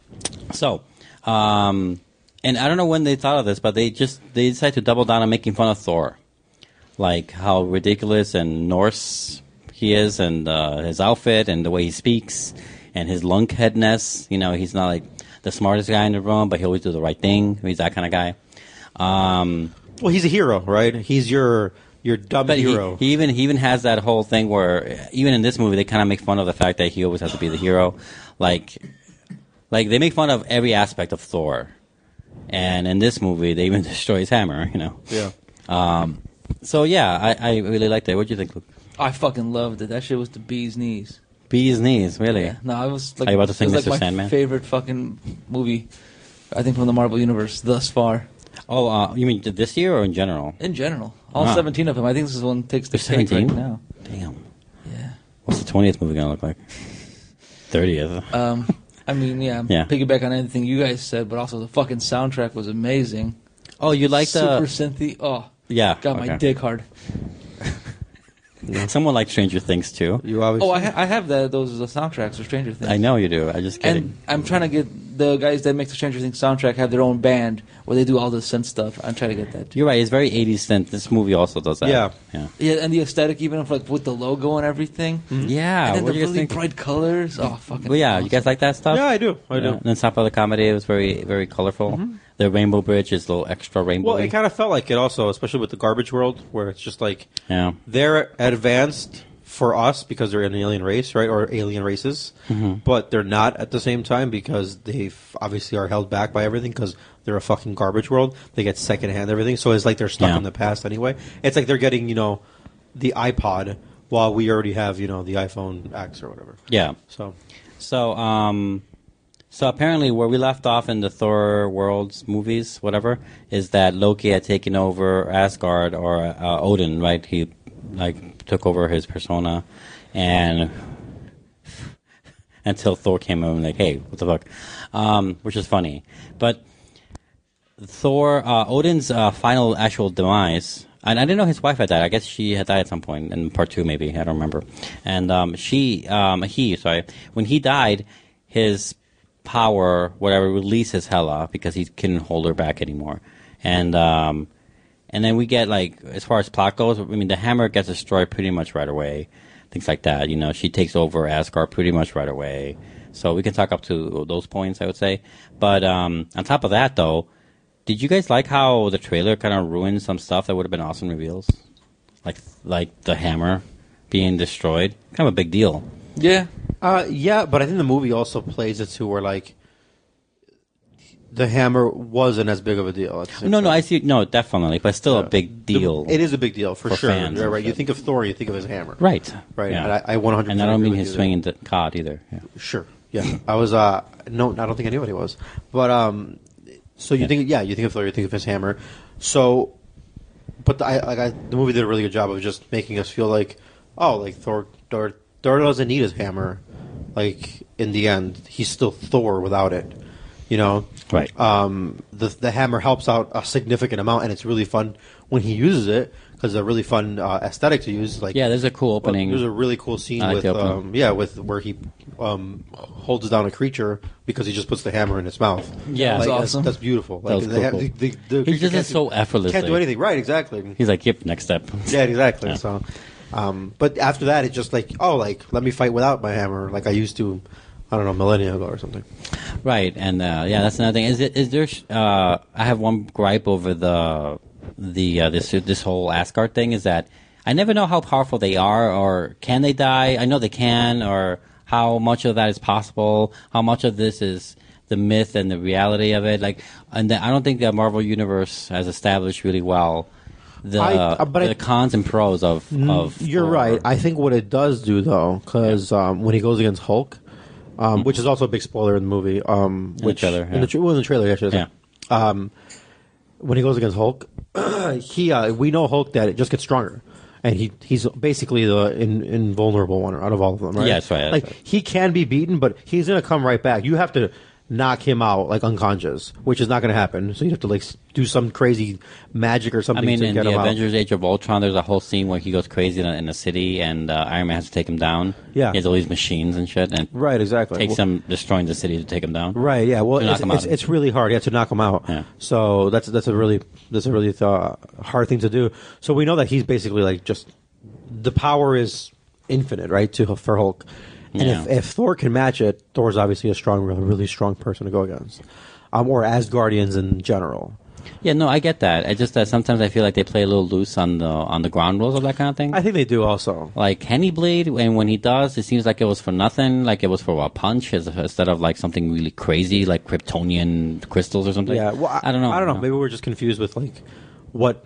and I don't know when they thought of this, but they decided to double down on making fun of Thor, like how ridiculous and Norse he is, and his outfit, and the way he speaks, and his lunkheadness. He's not like the smartest guy in the room, but he always do the right thing. He's that kind of guy. Well, he's a hero, right? He's your dumb hero. He even has that whole thing where even in this movie they kind of make fun of the fact that he always has to be the hero. Like they make fun of every aspect of Thor, and in this movie they even destroy his hammer. Yeah. So yeah, I really liked it. What do you think, Luke? I fucking loved it. That shit was the bee's knees. Bee's knees, really? Yeah. No, I was like, are you about to sing Mr. my Sandman? Favorite fucking movie, I think, from the Marvel Universe thus far. Oh, you mean this year or in general? In general. All 17 of them. I think this is one that takes the cake 17 right now. Damn. Yeah. What's the 20th movie going to look like? 30th. Yeah. Piggyback on anything you guys said, but also the fucking soundtrack was amazing. Oh, you like Super synthy. Oh. Yeah. Got my dick hard. Someone likes Stranger Things too. You obviously. Oh, I have those soundtracks for Stranger Things. I know you do. I just kidding. And I'm trying to get the guys that make the Stranger Things soundtrack have their own band where they do all the synth stuff. I'm trying to get that too. You're right. It's very 80s synth. This movie also does that. Yeah. Yeah, and the aesthetic, even with the logo and everything. Mm-hmm. Yeah. And then what the do you guys really think? bright colors. Oh, fucking. Well, yeah. awesome. You guys like that stuff? Yeah, I do. I do. And then top of the comedy, it was very, very colorful. Mm-hmm. The Rainbow Bridge is a little extra rainbow. Well, it kind of felt like it also, especially with the Garbage World, where it's just like they're advanced for us because they're an alien race, right, or alien races, but they're not at the same time because they obviously are held back by everything because they're a fucking garbage world. They get secondhand everything, so it's like they're stuck in the past anyway. It's like they're getting, the iPod while we already have, the iPhone X or whatever. Yeah. So apparently where we left off in the Thor Worlds movies, whatever, is that Loki had taken over Asgard, or Odin, right? He took over his persona, and until Thor came over and hey, what the fuck? Which is funny. But Odin's final actual demise, and I didn't know his wife had died. I guess she had died at some point in part 2, maybe. I don't remember. And when he died, his power, whatever, releases Hela because he couldn't hold her back anymore. And then we get, like, as far as plot goes, I mean, the hammer gets destroyed pretty much right away. Things like that. You know, she takes over Asgard pretty much right away. So we can talk up to those points, I would say. But on top of that, though, did you guys like how the trailer kind of ruined some stuff that would have been awesome reveals? Like the hammer being destroyed? Kind of a big deal. Yeah. Yeah, but I think the movie also plays it to where, like, the hammer wasn't as big of a deal. No, I see. No, definitely, but still a big deal. It is a big deal for sure. Fans. You're right. You think of Thor, you think of his hammer. Right. Yeah. And I 100%. And I don't mean agree his with you swinging the cod either. Yeah. Sure. Yeah. I was. No, I don't think anybody was. But so you think of Thor, you think of his hammer. So, but the movie did a really good job of just making us feel like, oh, like Thor doesn't need his hammer. Like in the end, he's still Thor without it. You know, right? The hammer helps out a significant amount, and it's really fun when he uses it because it's a really fun aesthetic to use. Like, yeah, there's a cool opening. There's a really cool scene with with where he holds down a creature because he just puts the hammer in its mouth. Yeah, like, that's awesome. That's beautiful. That was cool. He does it so effortlessly. Can't do anything. Right? Exactly. He's like, yep, next step. Yeah, exactly. Yeah. So, but after that, it's just like, oh, like let me fight without my hammer, like I used to. I don't know, millennia ago or something. Right, and that's another thing. Is there? I have one gripe over this whole Asgard thing. Is that I never know how powerful they are, or can they die? I know they can, or how much of that is possible. How much of this is the myth and the reality of it? Like, and I don't think the Marvel Universe has established really well the cons and pros of. You're right. I think what it does do though, because when he goes against Hulk. Which is also a big spoiler in the movie. In the trailer, in the trailer, actually. Yeah. When he goes against Hulk, we know Hulk that it just gets stronger, and he's basically the invulnerable one out of all of them. Right? Yeah, that's right. Like he can be beaten, but he's gonna come right back. You have to knock him out like unconscious, which is not going to happen. So you have to like do some crazy magic or something. I mean, to in get the him Avengers: out. Age of Ultron, there's a whole scene where he goes crazy in the city, and Iron Man has to take him down. Yeah, he has all these machines and shit, and right, exactly. Takes him destroying the city to take him down. Right. Yeah. Well, it's really hard. You have to knock him out. Yeah. So that's a really hard thing to do. So we know that he's basically like just the power is infinite, right? For Hulk. And if Thor can match it, Thor's obviously a really strong person to go against, or Asgardians in general. Yeah, no, I get that. I just sometimes I feel like they play a little loose on the ground rules of that kind of thing. I think they do also. Like, can he bleed? And when he does, it seems like it was for nothing. Like it was for a punch instead of like something really crazy, like Kryptonian crystals or something. Yeah, well, I don't know. Maybe we're just confused with like what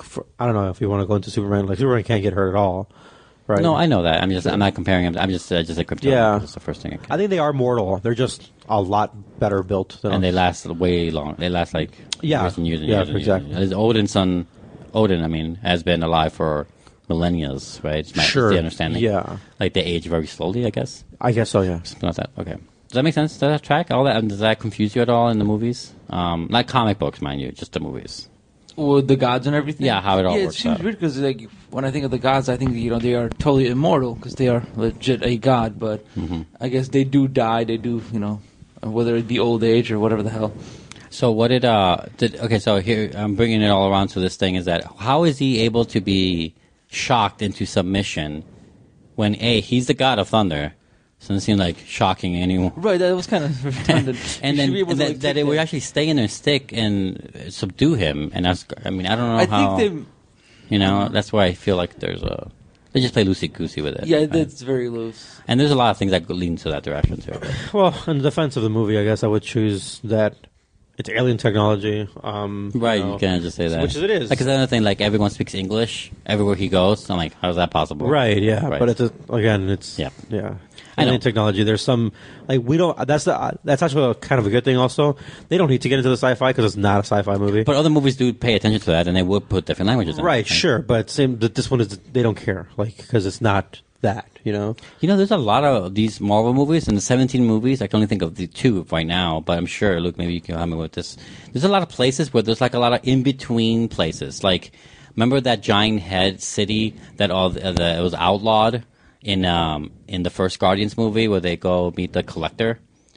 I don't know if you want to go into Superman. Like Superman can't get hurt at all. Right. No, I know that. I'm not comparing them. I'm just a Krypton. Yeah, that's the first thing. I think they are mortal. They're just a lot better built than and they last way long. They last like years and years and years. Exactly. His Odin's son, Odin, has been alive for millennia, right? Sure. It's the understanding. Yeah. Like they age very slowly, I guess. I guess so. Yeah. Something like that. Okay. Does that make sense? Does that track all that? Does that confuse you at all in the movies? Not comic books, mind you, just the movies. Well, the gods and everything. Yeah, how it all works. It seems weird because like when I think of the gods, I think they are totally immortal because they are legit a god. But I guess they do die. They do, whether it be old age or whatever the hell. So what okay? So here I'm bringing it all around to this thing is that how is he able to be shocked into submission when he's the god of thunder? So it seemed like shocking anyone. Right, that was kind of redundant. and that it would actually stay in their stick and subdue him. And I don't know how. I think that's why I feel like they just play loosey-goosey with it. Yeah, that's very loose. And there's a lot of things that lean to that direction, too. Well, in defense of the movie, I guess I would choose that it's alien technology. Right, you can't just say that. Which it is. Like, another thing, like, everyone speaks English everywhere he goes. I'm like, how is that possible? Right, yeah. Right. But it's yeah. I know. Alien technology. There's some we don't. That's actually kind of a good thing. Also, they don't need to get into the sci-fi because it's not a sci-fi movie. But other movies do pay attention to that, and they would put different languages in. Right, sure. But this one is they don't care, because it's not that. There's a lot of these Marvel movies, and the 17 movies. I can only think of the 2 right now, but I'm sure, Luke, maybe you can help me with this. There's a lot of places where there's like a lot of in between places. Like, remember that giant head city that it was outlawed in the first Guardians movie where they go meet the Collector,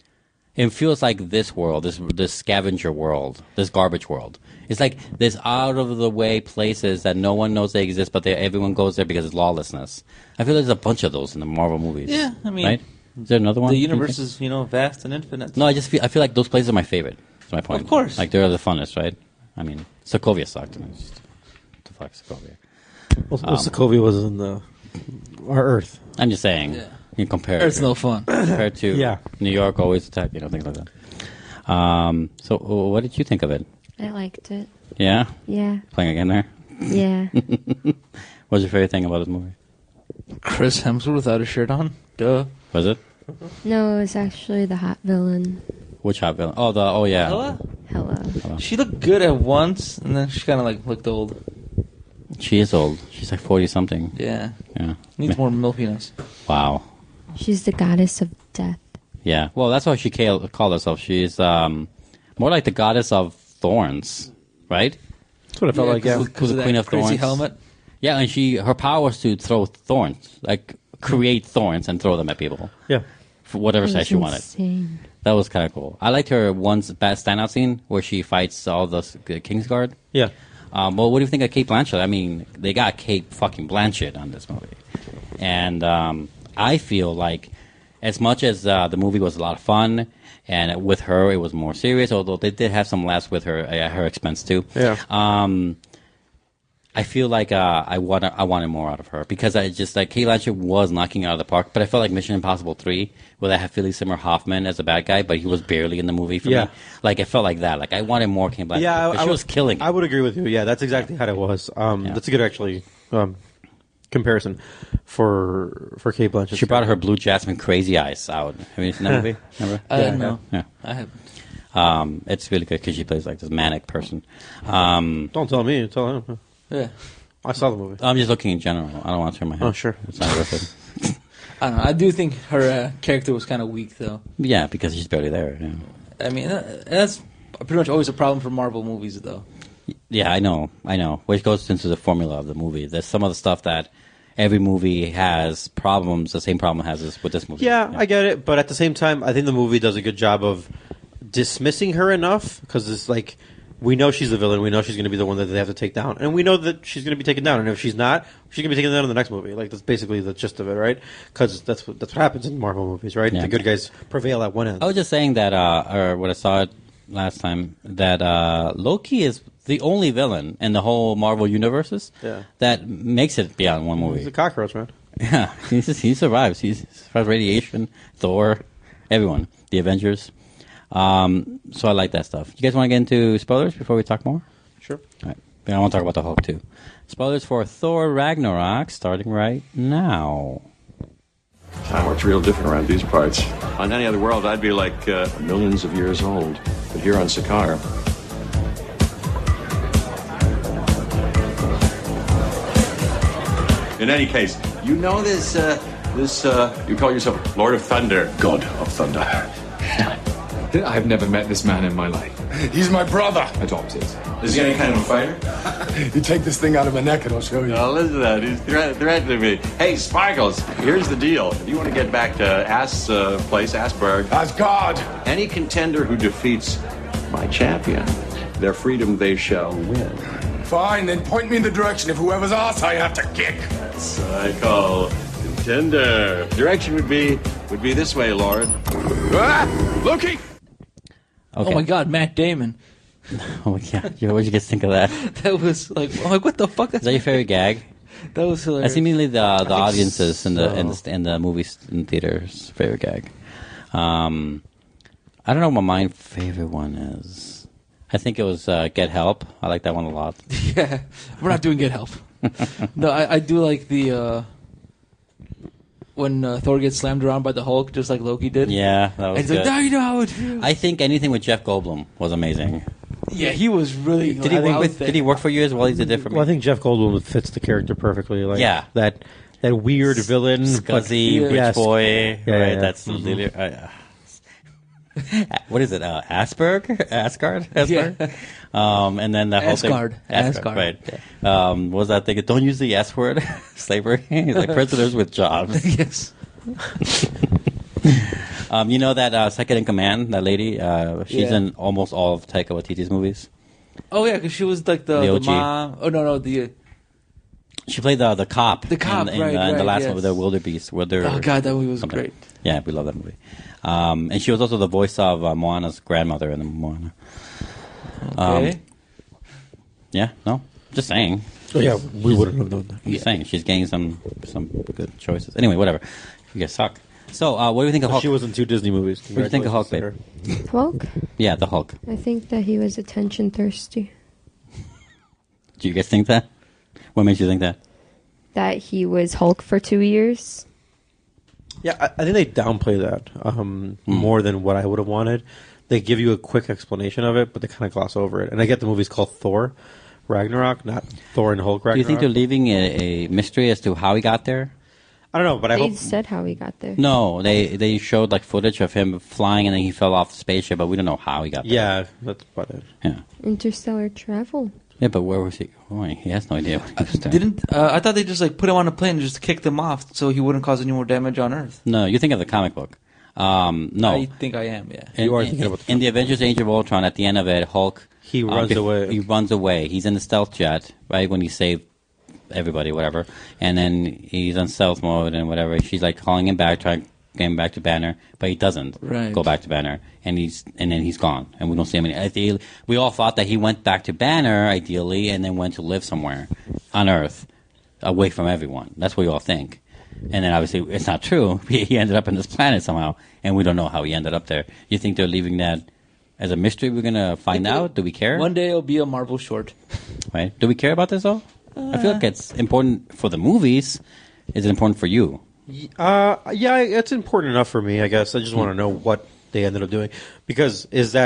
it feels like this world, this scavenger world, this garbage world. It's like there's out of the way places that no one knows they exist, but everyone goes there because it's lawlessness. I feel there's a bunch of those in the Marvel movies. Yeah, I mean, right? Is there another one? The universe is vast and infinite. No, I feel like those places are my favorite. That's my point. Of course, like they're the funnest, right? I mean, Sokovia sucked. The fuck, Sokovia. Well, Sokovia was in our Earth. I'm just saying. Yeah. You compare Earth's no fun. Compared to New York, always attack, things like that. So, what did you think of it? I liked it. Yeah? Yeah. Playing again there? Yeah. What's your favorite thing about this movie? Chris Hemsworth without a shirt on. Duh. Was it? No, it was actually the hot villain. Which hot villain? Oh, yeah. Hella. She looked good at once, and then she kind of looked old. She is old. She's like 40-something. Yeah. Yeah. Needs more milfiness. Wow. She's the goddess of death. Yeah. Well, that's what she called herself. She's more like the goddess of thorns, right? That's what it felt like, yeah. Because the queen of crazy thorns. helmet. Yeah, and her power was to throw thorns, like create thorns and throw them at people. Yeah. For whatever That size was she wanted. insane. That was kind of cool. I liked her one standout scene where she fights all the Kingsguard. Yeah. Well, what do you think of Cate Blanchett? I mean, they got Cate fucking Blanchett on this movie. And I feel like as much as the movie was a lot of fun, and with her it was more serious, although they did have some laughs with her at her expense too. Yeah. I feel like I wanted more out of her because I just like Cate Blanchett was knocking it out of the park, but I felt like Mission Impossible 3, where they had Philip Seymour Hoffman as a bad guy, but he was barely in the movie for me. Like it felt like that. Like I wanted more Cate Blanchett. Yeah, she was killing it. I would agree with you. Yeah, that's exactly how it was. That's a good actually comparison for Cate Blanchett. She brought her Blue Jasmine Crazy Eyes out. Have you seen that movie? Remember? No. Yeah. I haven't. It's really good because she plays like this manic person. Don't tell me, tell him. Yeah. I saw the movie. I'm just looking in general. I don't want to turn my head. Oh, sure. It's not worth it. I don't know. I do think her character was kind of weak, though. Yeah, because she's barely there. Yeah. I mean, that's pretty much always a problem for Marvel movies, though. Yeah, I know. Which goes into the formula of the movie. There's some of the stuff that every movie has problems. The same problem has with this movie. Yeah, I get it. But at the same time, I think the movie does a good job of dismissing her enough because it's like we know she's the villain. We know she's going to be the one that they have to take down, and we know that she's going to be taken down. And if she's not, she's going to be taken down in the next movie. Like that's basically the gist of it, right? Because that's what happens in Marvel movies, right? Yeah. The good guys prevail at one end. I was just saying that, or what I saw it last time, that Loki is the only villain in the whole Marvel universes that makes it beyond one movie. He's a cockroach, man. Yeah, he survives. He survives radiation, Thor, everyone, the Avengers. So I like that stuff. You guys want to get into spoilers before we talk more? Sure. All right. But I want to talk about the Hulk too. Spoilers for Thor Ragnarok starting right now. Time works real different around these parts. On any other world, I'd be like millions of years old. But here on Sakaar, in any case, you know this, you call yourself Lord of Thunder, God of Thunder. I've never met this man in my life. He's my brother. Adopted. Is he any kind of a fighter? You take this thing out of my neck and I'll show you. Oh, listen to that. He's threatening me. Hey, Sparkles, here's the deal. If you want to get back to Asberg. Asgard. Any contender who defeats my champion, their freedom they shall win. Fine, then point me in the direction of whoever's ass I have to kick. That's what I call contender. Direction would be this way, Lord. Loki! Okay. Oh my God, Matt Damon. Oh yeah, what did you guys think of that? That was like, what the fuck? Is that your favorite gag? That was hilarious. That's immediately the audiences in the movies in theaters favorite gag. I don't know what my favorite one is. I think it was Get Help. I like that one a lot. Yeah, we're not doing Get Help. No, I do like the when Thor gets slammed around by the Hulk, just like Loki did. Yeah, that was and he's good. like, now you know how it feels. I think anything with Jeff Goldblum was amazing. Yeah, he was really. Did he work for you as well? He did it for me. Well, I think Jeff Goldblum fits the character perfectly. Like, yeah, that weird villain, scuzzy rich boy. Yeah, right, yeah. That's literally. What is it? Asgard. Yeah. And then that whole Asgard. thing. Asgard. Right. Yeah. What was that thing? Don't use the S word. Slavery. He's like prisoners with jobs. Yes. You know that second in command, that lady? She's Yeah. in almost all of Taika Waititi's movies. Oh yeah, because she was like the OG. mom. Oh no, She played the cop. The cop, in right, the last yes. one with the Wildebeest. Oh god, that movie was great. Yeah, we love that movie. And she was also the voice of Moana's grandmother in the Moana. Okay. Yeah, no, just saying. Oh, yeah, we wouldn't have known that. Just saying, she's getting some good choices. Anyway, whatever. You guys suck. So, what do you think of Hulk? She was in 2 Disney movies. What do you think of Hulk, babe? Hulk? Yeah, the Hulk. I think that he was attention thirsty. Do you guys think that? What makes you think that? That he was Hulk for 2 years. Yeah, I think they downplay that more than what I would have wanted. They give you a quick explanation of it, but they kind of gloss over it. And I get the movie's called Thor Ragnarok, not Thor and Hulk Ragnarok. Do you think they're leaving a mystery as to how he got there? I don't know, but I They hope... said how he got there. No, they showed like footage of him flying and then he fell off the spaceship, but we don't know how he got there. Yeah, that's about it. Yeah. Interstellar travel. Yeah, but where was he going? He has no idea what he was doing. I thought they just like put him on a plane and just kicked him off so he wouldn't cause any more damage on Earth. No, you think of the comic book. No. I think I am, yeah. In the Avengers Age of Ultron, at the end of it, Hulk... He runs away. He runs away. He's in the stealth jet, right, when he saved everybody, whatever. And then he's on stealth mode and whatever. She's like calling him back, trying to get him back to Banner, but he doesn't go back to Banner. And then he's gone, and we don't see him. We all thought that he went back to Banner, ideally, and then went to live somewhere on Earth, away from everyone. That's what we all think. And then obviously it's not true. He ended up on this planet somehow, and we don't know how he ended up there. You think they're leaving that as a mystery? We're gonna find out. Do we care? One day it'll be a Marvel short. Right? Do we care about this though? I feel like it's important for the movies. Is it important for you? Yeah, it's important enough for me, I guess. I just want to know what they ended up doing. Because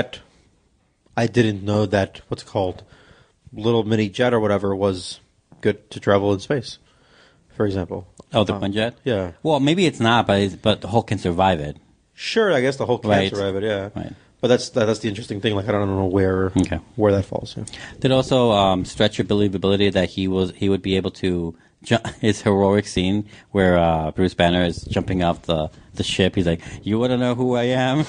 I didn't know that, what's it called, little mini jet or whatever was good to travel in space, for example. Oh, the Quinjet? Yeah. Well, maybe it's not, but the Hulk can survive it. Sure, I guess the Hulk can Right. survive it, yeah. Right. But that's the interesting thing. Like, I don't know where that falls. Yeah. Did also stretch your believability that he would be able to his heroic scene where Bruce Banner is jumping off the ship.'s like, "You want to know who I am?"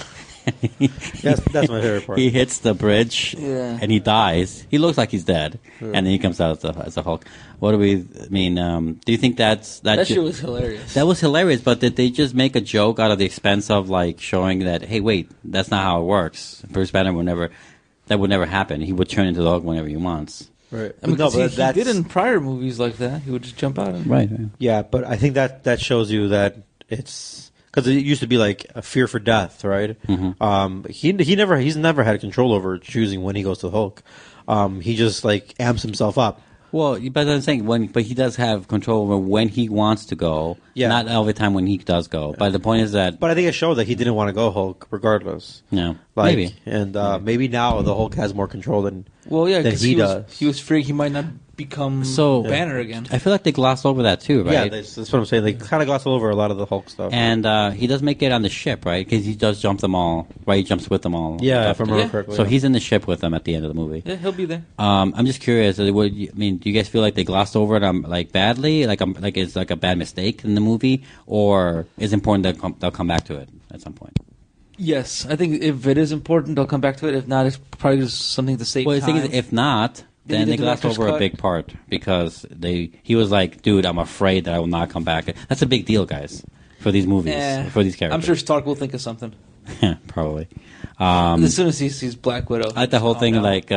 That's my favorite part. He hits the bridge and he dies. He looks like he's dead, and then he comes out as a Hulk. What do we mean? Do you think that shit was hilarious? That was hilarious, but did they just make a joke out of the expense of like showing that, hey, wait, that's not how it works. Bruce Banner would never happen. He would turn into the Hulk whenever he wants. Right. I mean, No, 'cause but he that's- did in prior movies like that. He would just jump out. And... Right. Yeah, but I think that shows you that it's because it used to be like a fear for death, right? Mm-hmm. He's never had control over choosing when he goes to the Hulk. He just like amps himself up. Well, but I'm saying but he does have control over when he wants to go. Yeah. Not all the time when he does go. But the point is that. But I think it showed that he didn't want to go Hulk, regardless. No, Like, maybe. And maybe now the Hulk has more control than Well, yeah, than because he does. he was afraid he might not become Banner again. I feel like they glossed over that too, right? Yeah, that's what I'm saying. They kind of gloss over a lot of the Hulk stuff. And he does make it on the ship, right? Because he does jump them all, right? He jumps with them all. Yeah, if I remember correctly, So yeah. he's in the ship with them at the end of the movie. Yeah, he'll be there. I'm just curious. Do you guys feel like they glossed over it like badly? Like it's like a bad mistake in the movie? Or is it important that they'll come back to it at some point? Yes, I think if it is important, they'll come back to it. If not, it's probably just something to save Well, the time. thing is, if not, Maybe then the they glossed director's over a cut. big part because he was like, dude, I'm afraid that I will not come back. That's a big deal, guys, for these movies, for these characters. I'm sure Stark will think of something. Probably. As soon as he sees Black Widow. I like the whole calm thing down. like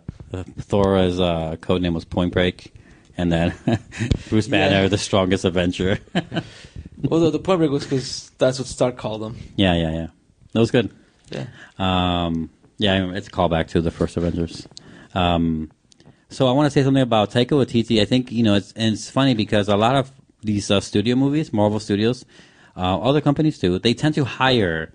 Thor's code name was Point Break, and then Bruce Banner, Yeah. the strongest Avenger. Well, the Point Break was because that's what Stark called him. Yeah. That was good. Yeah. It's a callback to the first Avengers. So I want to say something about Taika Waititi. I think, it's funny because a lot of these studio movies, Marvel Studios, other companies too, they tend to hire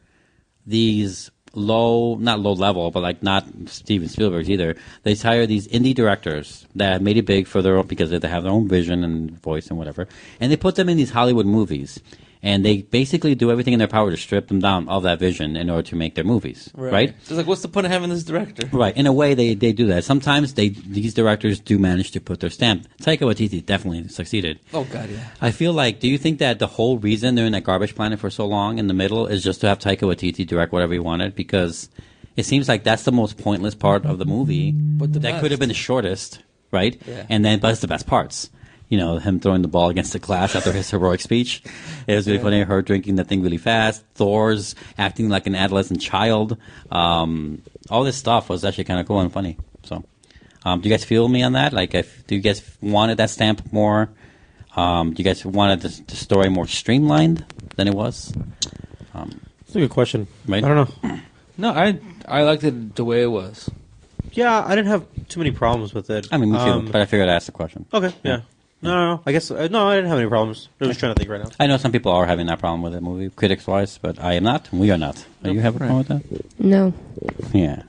these not low level, but like not Steven Spielberg's either. They hire these indie directors that have made it big for their own, because they have their own vision and voice and whatever. And they put them in these Hollywood movies. and they basically do everything in their power to strip them down of that vision in order to make their movies, right? It's like, what's the point of having this director? Right. In a way, they do that. Sometimes these directors do manage to put their stamp. Taika Waititi definitely succeeded. Oh, God, yeah. I feel like, do you think that the whole reason they're in that garbage planet for so long in the middle is just to have Taika Waititi direct whatever he wanted? Because it seems like that's the most pointless part of the movie. But that could have been the shortest, right? Yeah. But it's the best parts. You know, him throwing the ball against the glass after his heroic speech. It was really funny. Her drinking the thing really fast. Thor's acting like an adolescent child. All this stuff was actually kind of cool and funny. So, do you guys feel me on that? Like, do you guys wanted that stamp more? Do you guys wanted the story more streamlined than it was? That's a good question. Right? I don't know. No, I liked it the way it was. Yeah, I didn't have too many problems with it. I mean, me too, but I figured I'd ask the question. Okay, yeah. No. I guess, no, I didn't have any problems. I was trying to think right now. I know some people are having that problem with the movie, critics-wise, but I am not, and we are not. Do you have a problem with that? No. Yeah.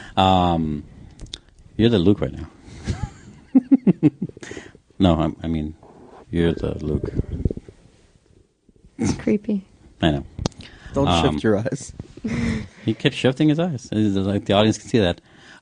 You're the Luke right now. No, I mean, you're the Luke. It's creepy. I know. Don't shift your eyes. He kept shifting his eyes. It's like the audience can see that.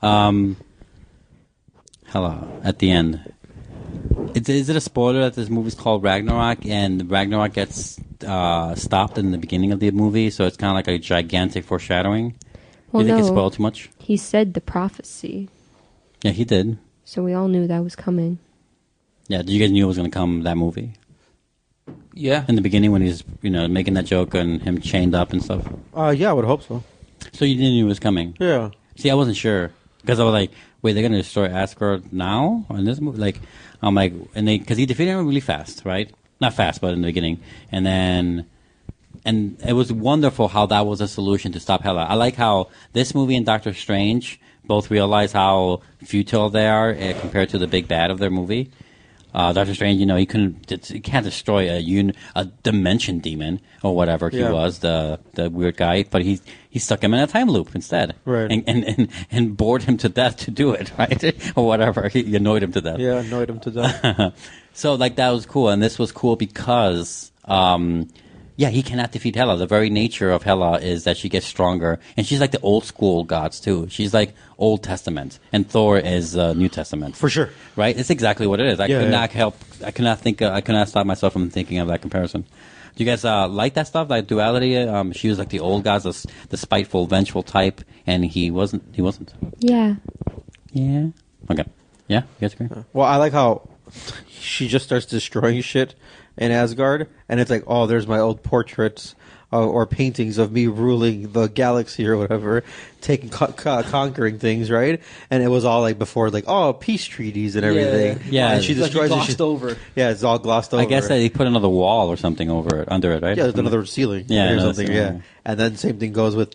Hela, at the end. Is it a spoiler that this movie's called Ragnarok, and Ragnarok gets stopped in the beginning of the movie, so it's kind of like a gigantic foreshadowing? Well, Do you think no. it's spoiled too much? He said the prophecy, Yeah, he did. so we all knew that was coming. Yeah, did you guys knew it was going to come, that movie? Yeah. In the beginning when he's, making that joke and him chained up and stuff? Yeah, I would hope so. So you didn't know it was coming? Yeah. See, I wasn't sure. Because I was like, wait, they're going to destroy Asgard now? In this movie? Like, I'm like, because he defeated him really fast, right? Not fast, but in the beginning. And it was wonderful how that was a solution to stop Hela. I like how this movie and Doctor Strange both realize how futile they are compared to the big bad of their movie. Doctor Strange, he can't destroy a dimension demon or whatever he was, the weird guy, but he stuck him in a time loop instead, right? And bored him to death to do it, right, or whatever. He annoyed him to death. Yeah, annoyed him to death. So that was cool, and this was cool because. He cannot defeat Hela. The very nature of Hela is that she gets stronger, and she's like the old school gods too. She's like Old Testament, and Thor is New Testament for sure. Right? It's exactly what it is. I could not stop myself from thinking of that comparison. Do you guys like that stuff, like duality? She was like the old gods, the spiteful, vengeful type, and he wasn't. Yeah. Yeah. Okay. Yeah. You guys agree? Well, I like how she just starts destroying shit in Asgard, and it's like, oh, there's my old portraits or paintings of me ruling the galaxy or whatever, conquering things, right? And it was all like before, like, oh, peace treaties and everything. Yeah. And she destroys like glossed over. Yeah, it's all glossed over. I guess they put another wall or something under it, right? Yeah, there's another ceiling. Yeah, or something. ceiling. Yeah, and then same thing goes with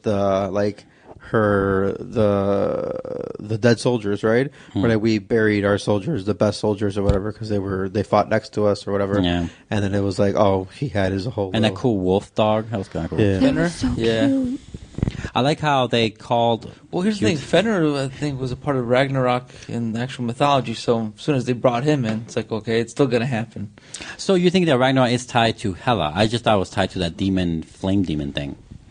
the dead soldiers, right? When we buried our soldiers, the best soldiers or whatever, because they fought next to us or whatever. Yeah. And then it was like, oh, he had his whole and that cool wolf dog. That was kind of cool. Yeah. Fenrir? So Yeah. cute. I like how they called. Well, here's the thing. Fenrir, I think, was a part of Ragnarok in the actual mythology, so as soon as they brought him in, it's like, okay, it's still going to happen. So you think that Ragnarok is tied to Hela? I just thought it was tied to that flame demon thing.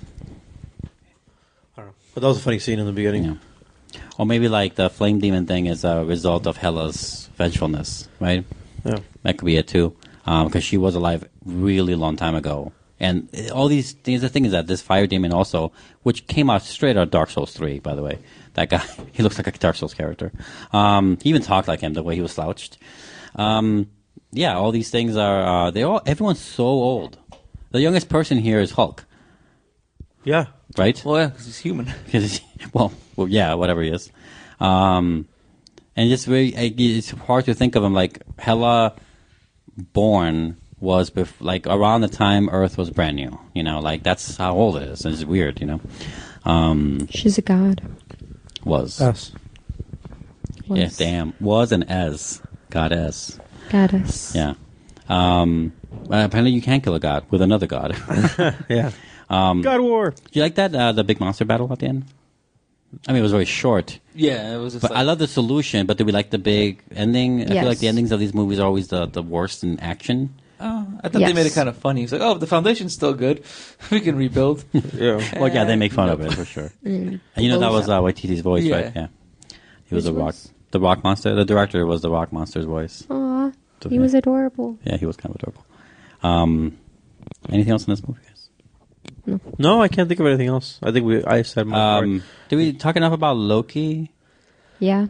But that was a funny scene in the beginning. Yeah. Or maybe like the flame demon thing is a result of Hela's vengefulness, right? Yeah. That could be it too. Because she was alive really long time ago. And all these things, the thing is that this fire demon also, which came out straight out of Dark Souls 3, by the way. That guy, he looks like a Dark Souls character. He even talked like him, the way he was slouched. All these things are, everyone's so old. The youngest person here is Hulk. Yeah. Right? Well, yeah, because he's human. well, yeah, whatever he is. And it's hard to think of him like Hela born was around the time Earth was brand new. Like that's how old it is. It's weird, She's a god. Was. Yes. Was. Yeah, damn. Was and as. Goddess. Goddess. Yeah. Apparently you can't kill a god with another god. Yeah. God War. Do you like that, the big monster battle at the end? I mean, it was very short. Yeah, it was just But I love the solution, but do we like the big ending? I feel like the Yes. endings of these movies are always the worst in action. Oh, I thought they made it kind of funny. He's like, "Oh, the foundation's still good. We can rebuild." Yeah. Well, yeah, they make fun of it for sure. And you know that was Waititi's voice, right? Yeah. He was the rock monster. The director was the rock monster's voice. Aw, he was adorable. Yeah, he was kind of adorable. Anything else in this movie, guys? No, I can't think of anything else. I think I said my part. Did we talk enough about Loki? Yeah.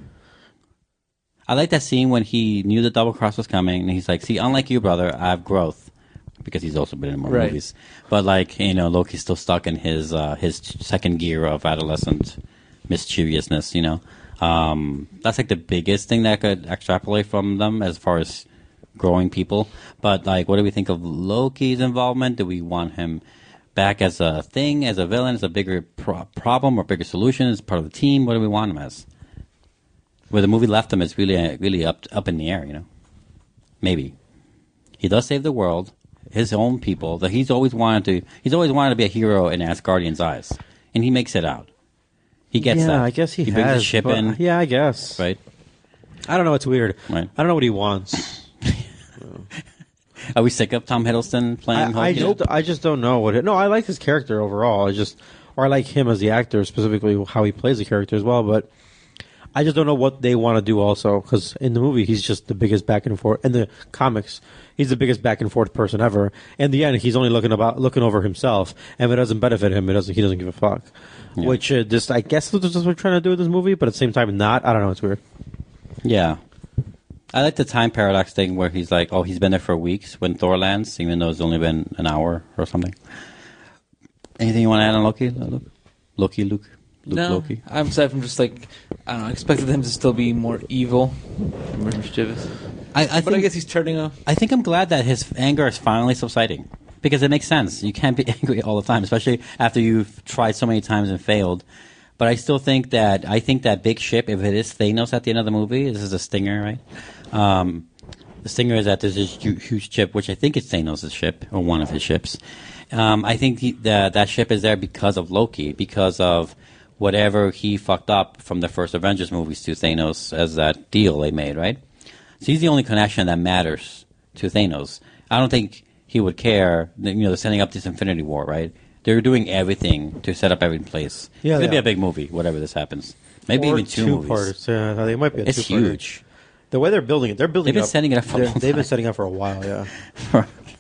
I like that scene when he knew the double cross was coming, and he's like, "See, unlike you, brother, I have growth," because he's also been in more movies. But like, you know, Loki's still stuck in his second gear of adolescent mischievousness. You know, that's like the biggest thing that I could extrapolate from them as far as growing people. But like, what do we think of Loki's involvement? Do we want him back as a thing, as a villain, as a bigger problem or bigger solution, as part of the team? What do we want him as? Where the movie left him is really up in the air, you know. Maybe he does save the world, his own people. That he's always wanted to be a hero in Asgardians' eyes, and he makes it out. He gets that. Yeah, I guess he brings has. the ship in. Yeah, I guess. Right. I don't know. It's weird. Right. I don't know what he wants. Are we sick of Tom Hiddleston playing Hulk? I just don't know what. No, I like his character overall. I like him as the actor, specifically how he plays the character as well. But I just don't know what they want to do also, because in the movie he's just the biggest back and forth. In the comics, he's the biggest back and forth person ever. In the end, he's only looking over himself, and if it doesn't benefit him, he doesn't give a fuck. Yeah. Which I guess that's what we're trying to do with this movie, but at the same time not. I don't know. It's weird. Yeah. I like the time paradox thing where he's like, oh, he's been there for weeks when Thor lands, even though it's only been an hour or something. Anything you want to add on Loki? Luke, Loki? I'm aside from just like, I don't know, I expected him to still be more evil and more mischievous. I guess he's turning off. I think I'm glad that his anger is finally subsiding, because it makes sense. You can't be angry all the time, especially after you've tried so many times and failed. But I still think that big ship, if it is Thanos at the end of the movie, this is a stinger, right? The stinger is that there's this huge ship, which I think is Thanos' ship, or one of his ships. I think that ship is there because of Loki, because of whatever he fucked up from the first Avengers movies to Thanos as that deal they made, right? So he's the only connection that matters to Thanos. I don't think he would care. They're setting up this Infinity War, right? They're doing everything to set up every place. Yeah, it's going to be a big movie, whatever this happens. Maybe even two movies. Parts. Yeah, they might be a It's two-parter. huge. The way they're building it, they've been setting it up for a long time. They've been setting it up for a while, yeah. For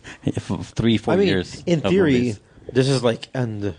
3-4 years. In theory, movies. this is like Endgame,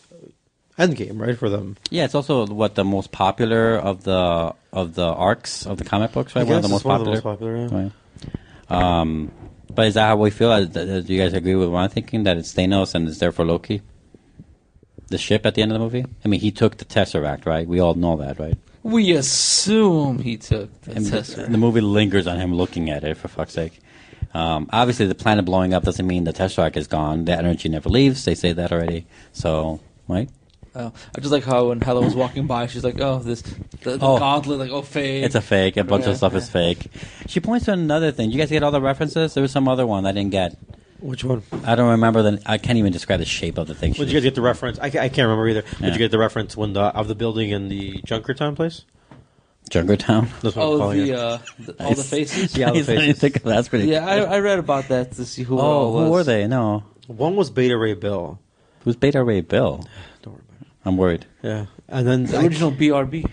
right, for them. Yeah, it's also the most popular of the arcs of the comic books, right? One of the most popular. Yeah. Right. But is that how we feel? Do you guys agree with what I'm thinking, that it's Thanos and it's there for Loki? The ship at the end of the movie? I mean, he took the Tesseract, right? We all know that, right? We assume he took the Tesseract. The movie lingers on him looking at it, for fuck's sake. Obviously, the planet blowing up doesn't mean the Tesseract is gone. The energy never leaves. They say that already. So, right? I just like how when Hela was walking by, she's like, "Oh, the gauntlet, like, fake." It's a fake. A bunch of stuff is fake. She points to another thing. You guys get all the references? There was some other one I didn't get. Which one? I don't remember. I can't even describe the shape of the thing. Did you guys get the reference? I can't remember either. Yeah. Did you get the reference of the building in the Junkertown place? Junkertown? That's what I'm calling it. All the faces? Yeah, all the faces. That's pretty Yeah, I read about that to see who it all was. Who were they? No. One was Beta Ray Bill. Who's Beta Ray Bill? Don't worry about it. I'm worried. Yeah. And then the original BRB.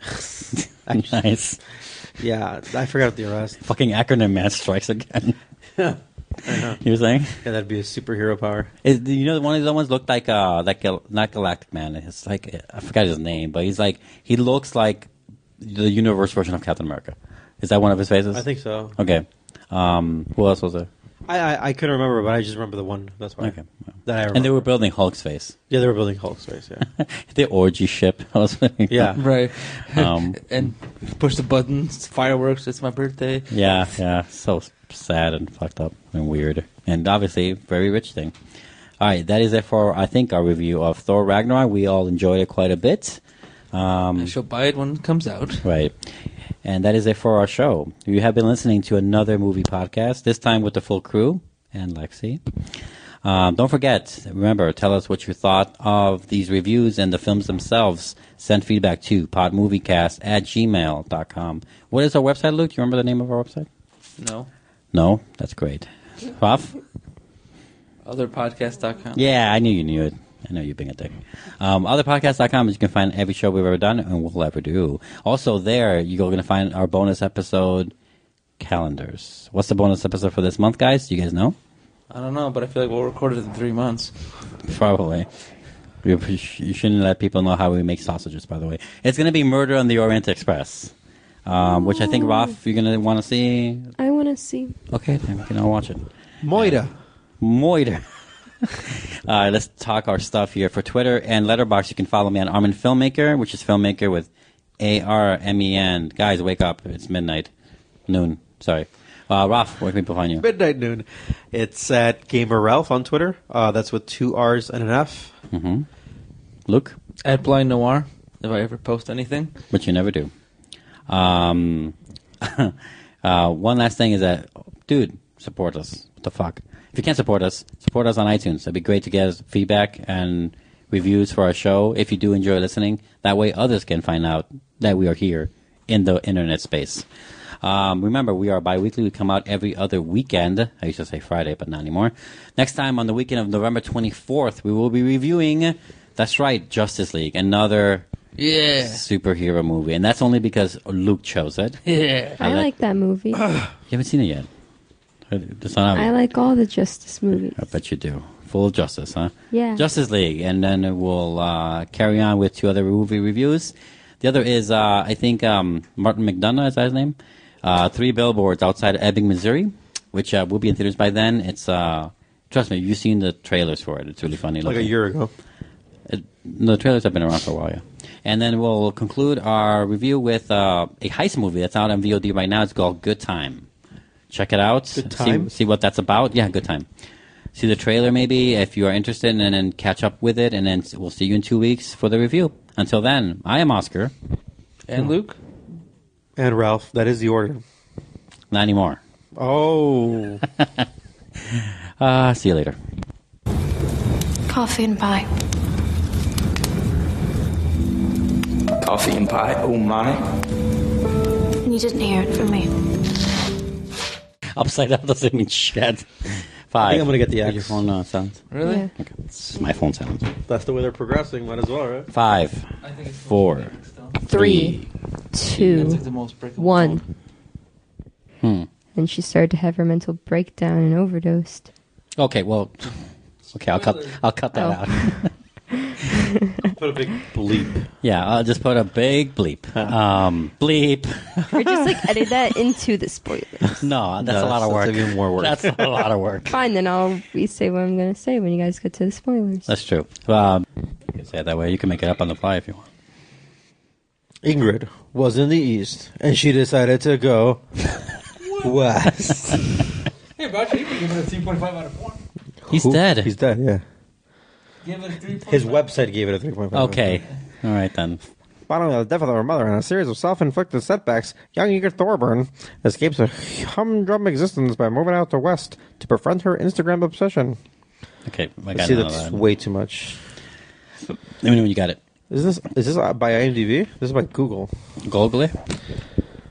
Nice. Yeah, I forgot the rest. Fucking acronym man strikes again. You were saying? Yeah, that'd be a superhero power. One of these ones looked like not Galactic Man. It's like, I forgot his name, but he looks like the universe version of Captain America. Is that one of his faces? I think so. Okay. Who else was there? I couldn't remember, but I just remember the one. That's why. Okay. That I remember. And they were building Hulk's face. Yeah, they were building Hulk's face. Yeah. The orgy ship. Yeah. Right. And push the buttons. Fireworks. It's my birthday. Yeah. So sad and fucked up and weird, and obviously very rich thing. All right, that is it for I think our review of Thor Ragnarok. We all enjoyed it quite a bit. I shall buy it when it comes out. Right. And that is it for our show. You have been listening to another movie podcast, this time with the full crew and Lexi. Don't forget, remember, tell us what you thought of these reviews and the films themselves. Send feedback to podmoviecast@gmail.com. What is our website, Luke? Do you remember the name of our website? No. No? That's great. Puff? Otherpodcast.com. Yeah, I knew you knew it. I know you being a dick. Otherpodcast.com is you can find every show we've ever done and will ever do. Also there, you're going to find our bonus episode calendars. What's the bonus episode for this month, guys? Do you guys know? I don't know, but I feel like we'll record it in 3 months. Probably. You shouldn't let people know how we make sausages, by the way. It's going to be Murder on the Orient Express, which I think, Ralph, you're going to want to see. I want to see. Okay, then we can all watch it. Moira. Let's talk our stuff here. For Twitter and Letterboxd, you can follow me on Armin Filmmaker, which is Filmmaker with A-R-M-E-N. Guys, wake up. It's midnight. Noon. Sorry. Ralph, where can people find you? Midnight Noon. It's at Gamer Ralph on Twitter. That's with 2 R's and an F. Mm-hmm. Luke? At Blind Noir, if I ever post anything. Which you never do. One last thing is that, dude, support us. What the fuck? If you can't support us on iTunes. It'd be great to get us feedback and reviews for our show if you do enjoy listening. That way others can find out that we are here in the internet space. Remember, we are bi-weekly. We come out every other weekend. I used to say Friday, but not anymore. Next time, on the weekend of November 24th, we will be reviewing, that's right, Justice League, another superhero movie. And that's only because Luke chose it. Yeah. I like that movie. You haven't seen it yet? I like all the Justice movies. I bet you do. Full of justice, huh? Yeah. Justice League. And then we'll carry on with 2 other movie reviews. The other is, I think, Martin McDonough, is that his name? 3 Billboards Outside of Ebbing, Missouri, which will be in theaters by then. It's trust me, you've seen the trailers for it. It's really funny. Like a year ago. The trailers have been around for a while, yeah. And then we'll conclude our review with a heist movie that's out on VOD right now. It's called Good Time. Check it out. Good Time? See what that's about. Yeah, Good Time. See the trailer maybe if you are interested, and then catch up with it. And then we'll see you in 2 weeks for the review. Until then, I am Oscar. And Luke. And Ralph. That is the order. Not anymore. Oh. See you later. Coffee and pie. Coffee and pie? Oh my. You didn't hear it from me. Upside down doesn't mean shit. 5. I think I'm going to get the X. Your phone sounds. Really? Yeah. Okay. My phone sounds. That's the way they're progressing. Might as well, right? 5, 4, 3, 2, That's like the most breakable 1. phone. And she started to have her mental breakdown and overdosed. Okay, well, I'll cut that out. Put a big bleep. Yeah, I'll just put a big bleep. Bleep. Or just edit that into the spoilers. No, that's a lot of work. That's even more work. That's a lot of work. Fine, then I'll re-say what I'm going to say when you guys get to the spoilers. That's true. You can say it that way. You can make it up on the fly if you want. Ingrid was in the east, and she decided to go west. Hey, but you can give it a 3.5 out of 4. He's dead. He's dead, yeah. Give it a 3.5. His website gave it a 3.5. Okay. All right, then. Following the death of her mother and a series of self-inflicted setbacks, young Ingrid Thorburn escapes a humdrum existence by moving out to west to befriend her Instagram obsession. Okay, I I got see none that's of that. way too much. Let me know when you got it. Is this by IMDb? This is by Google. Google it.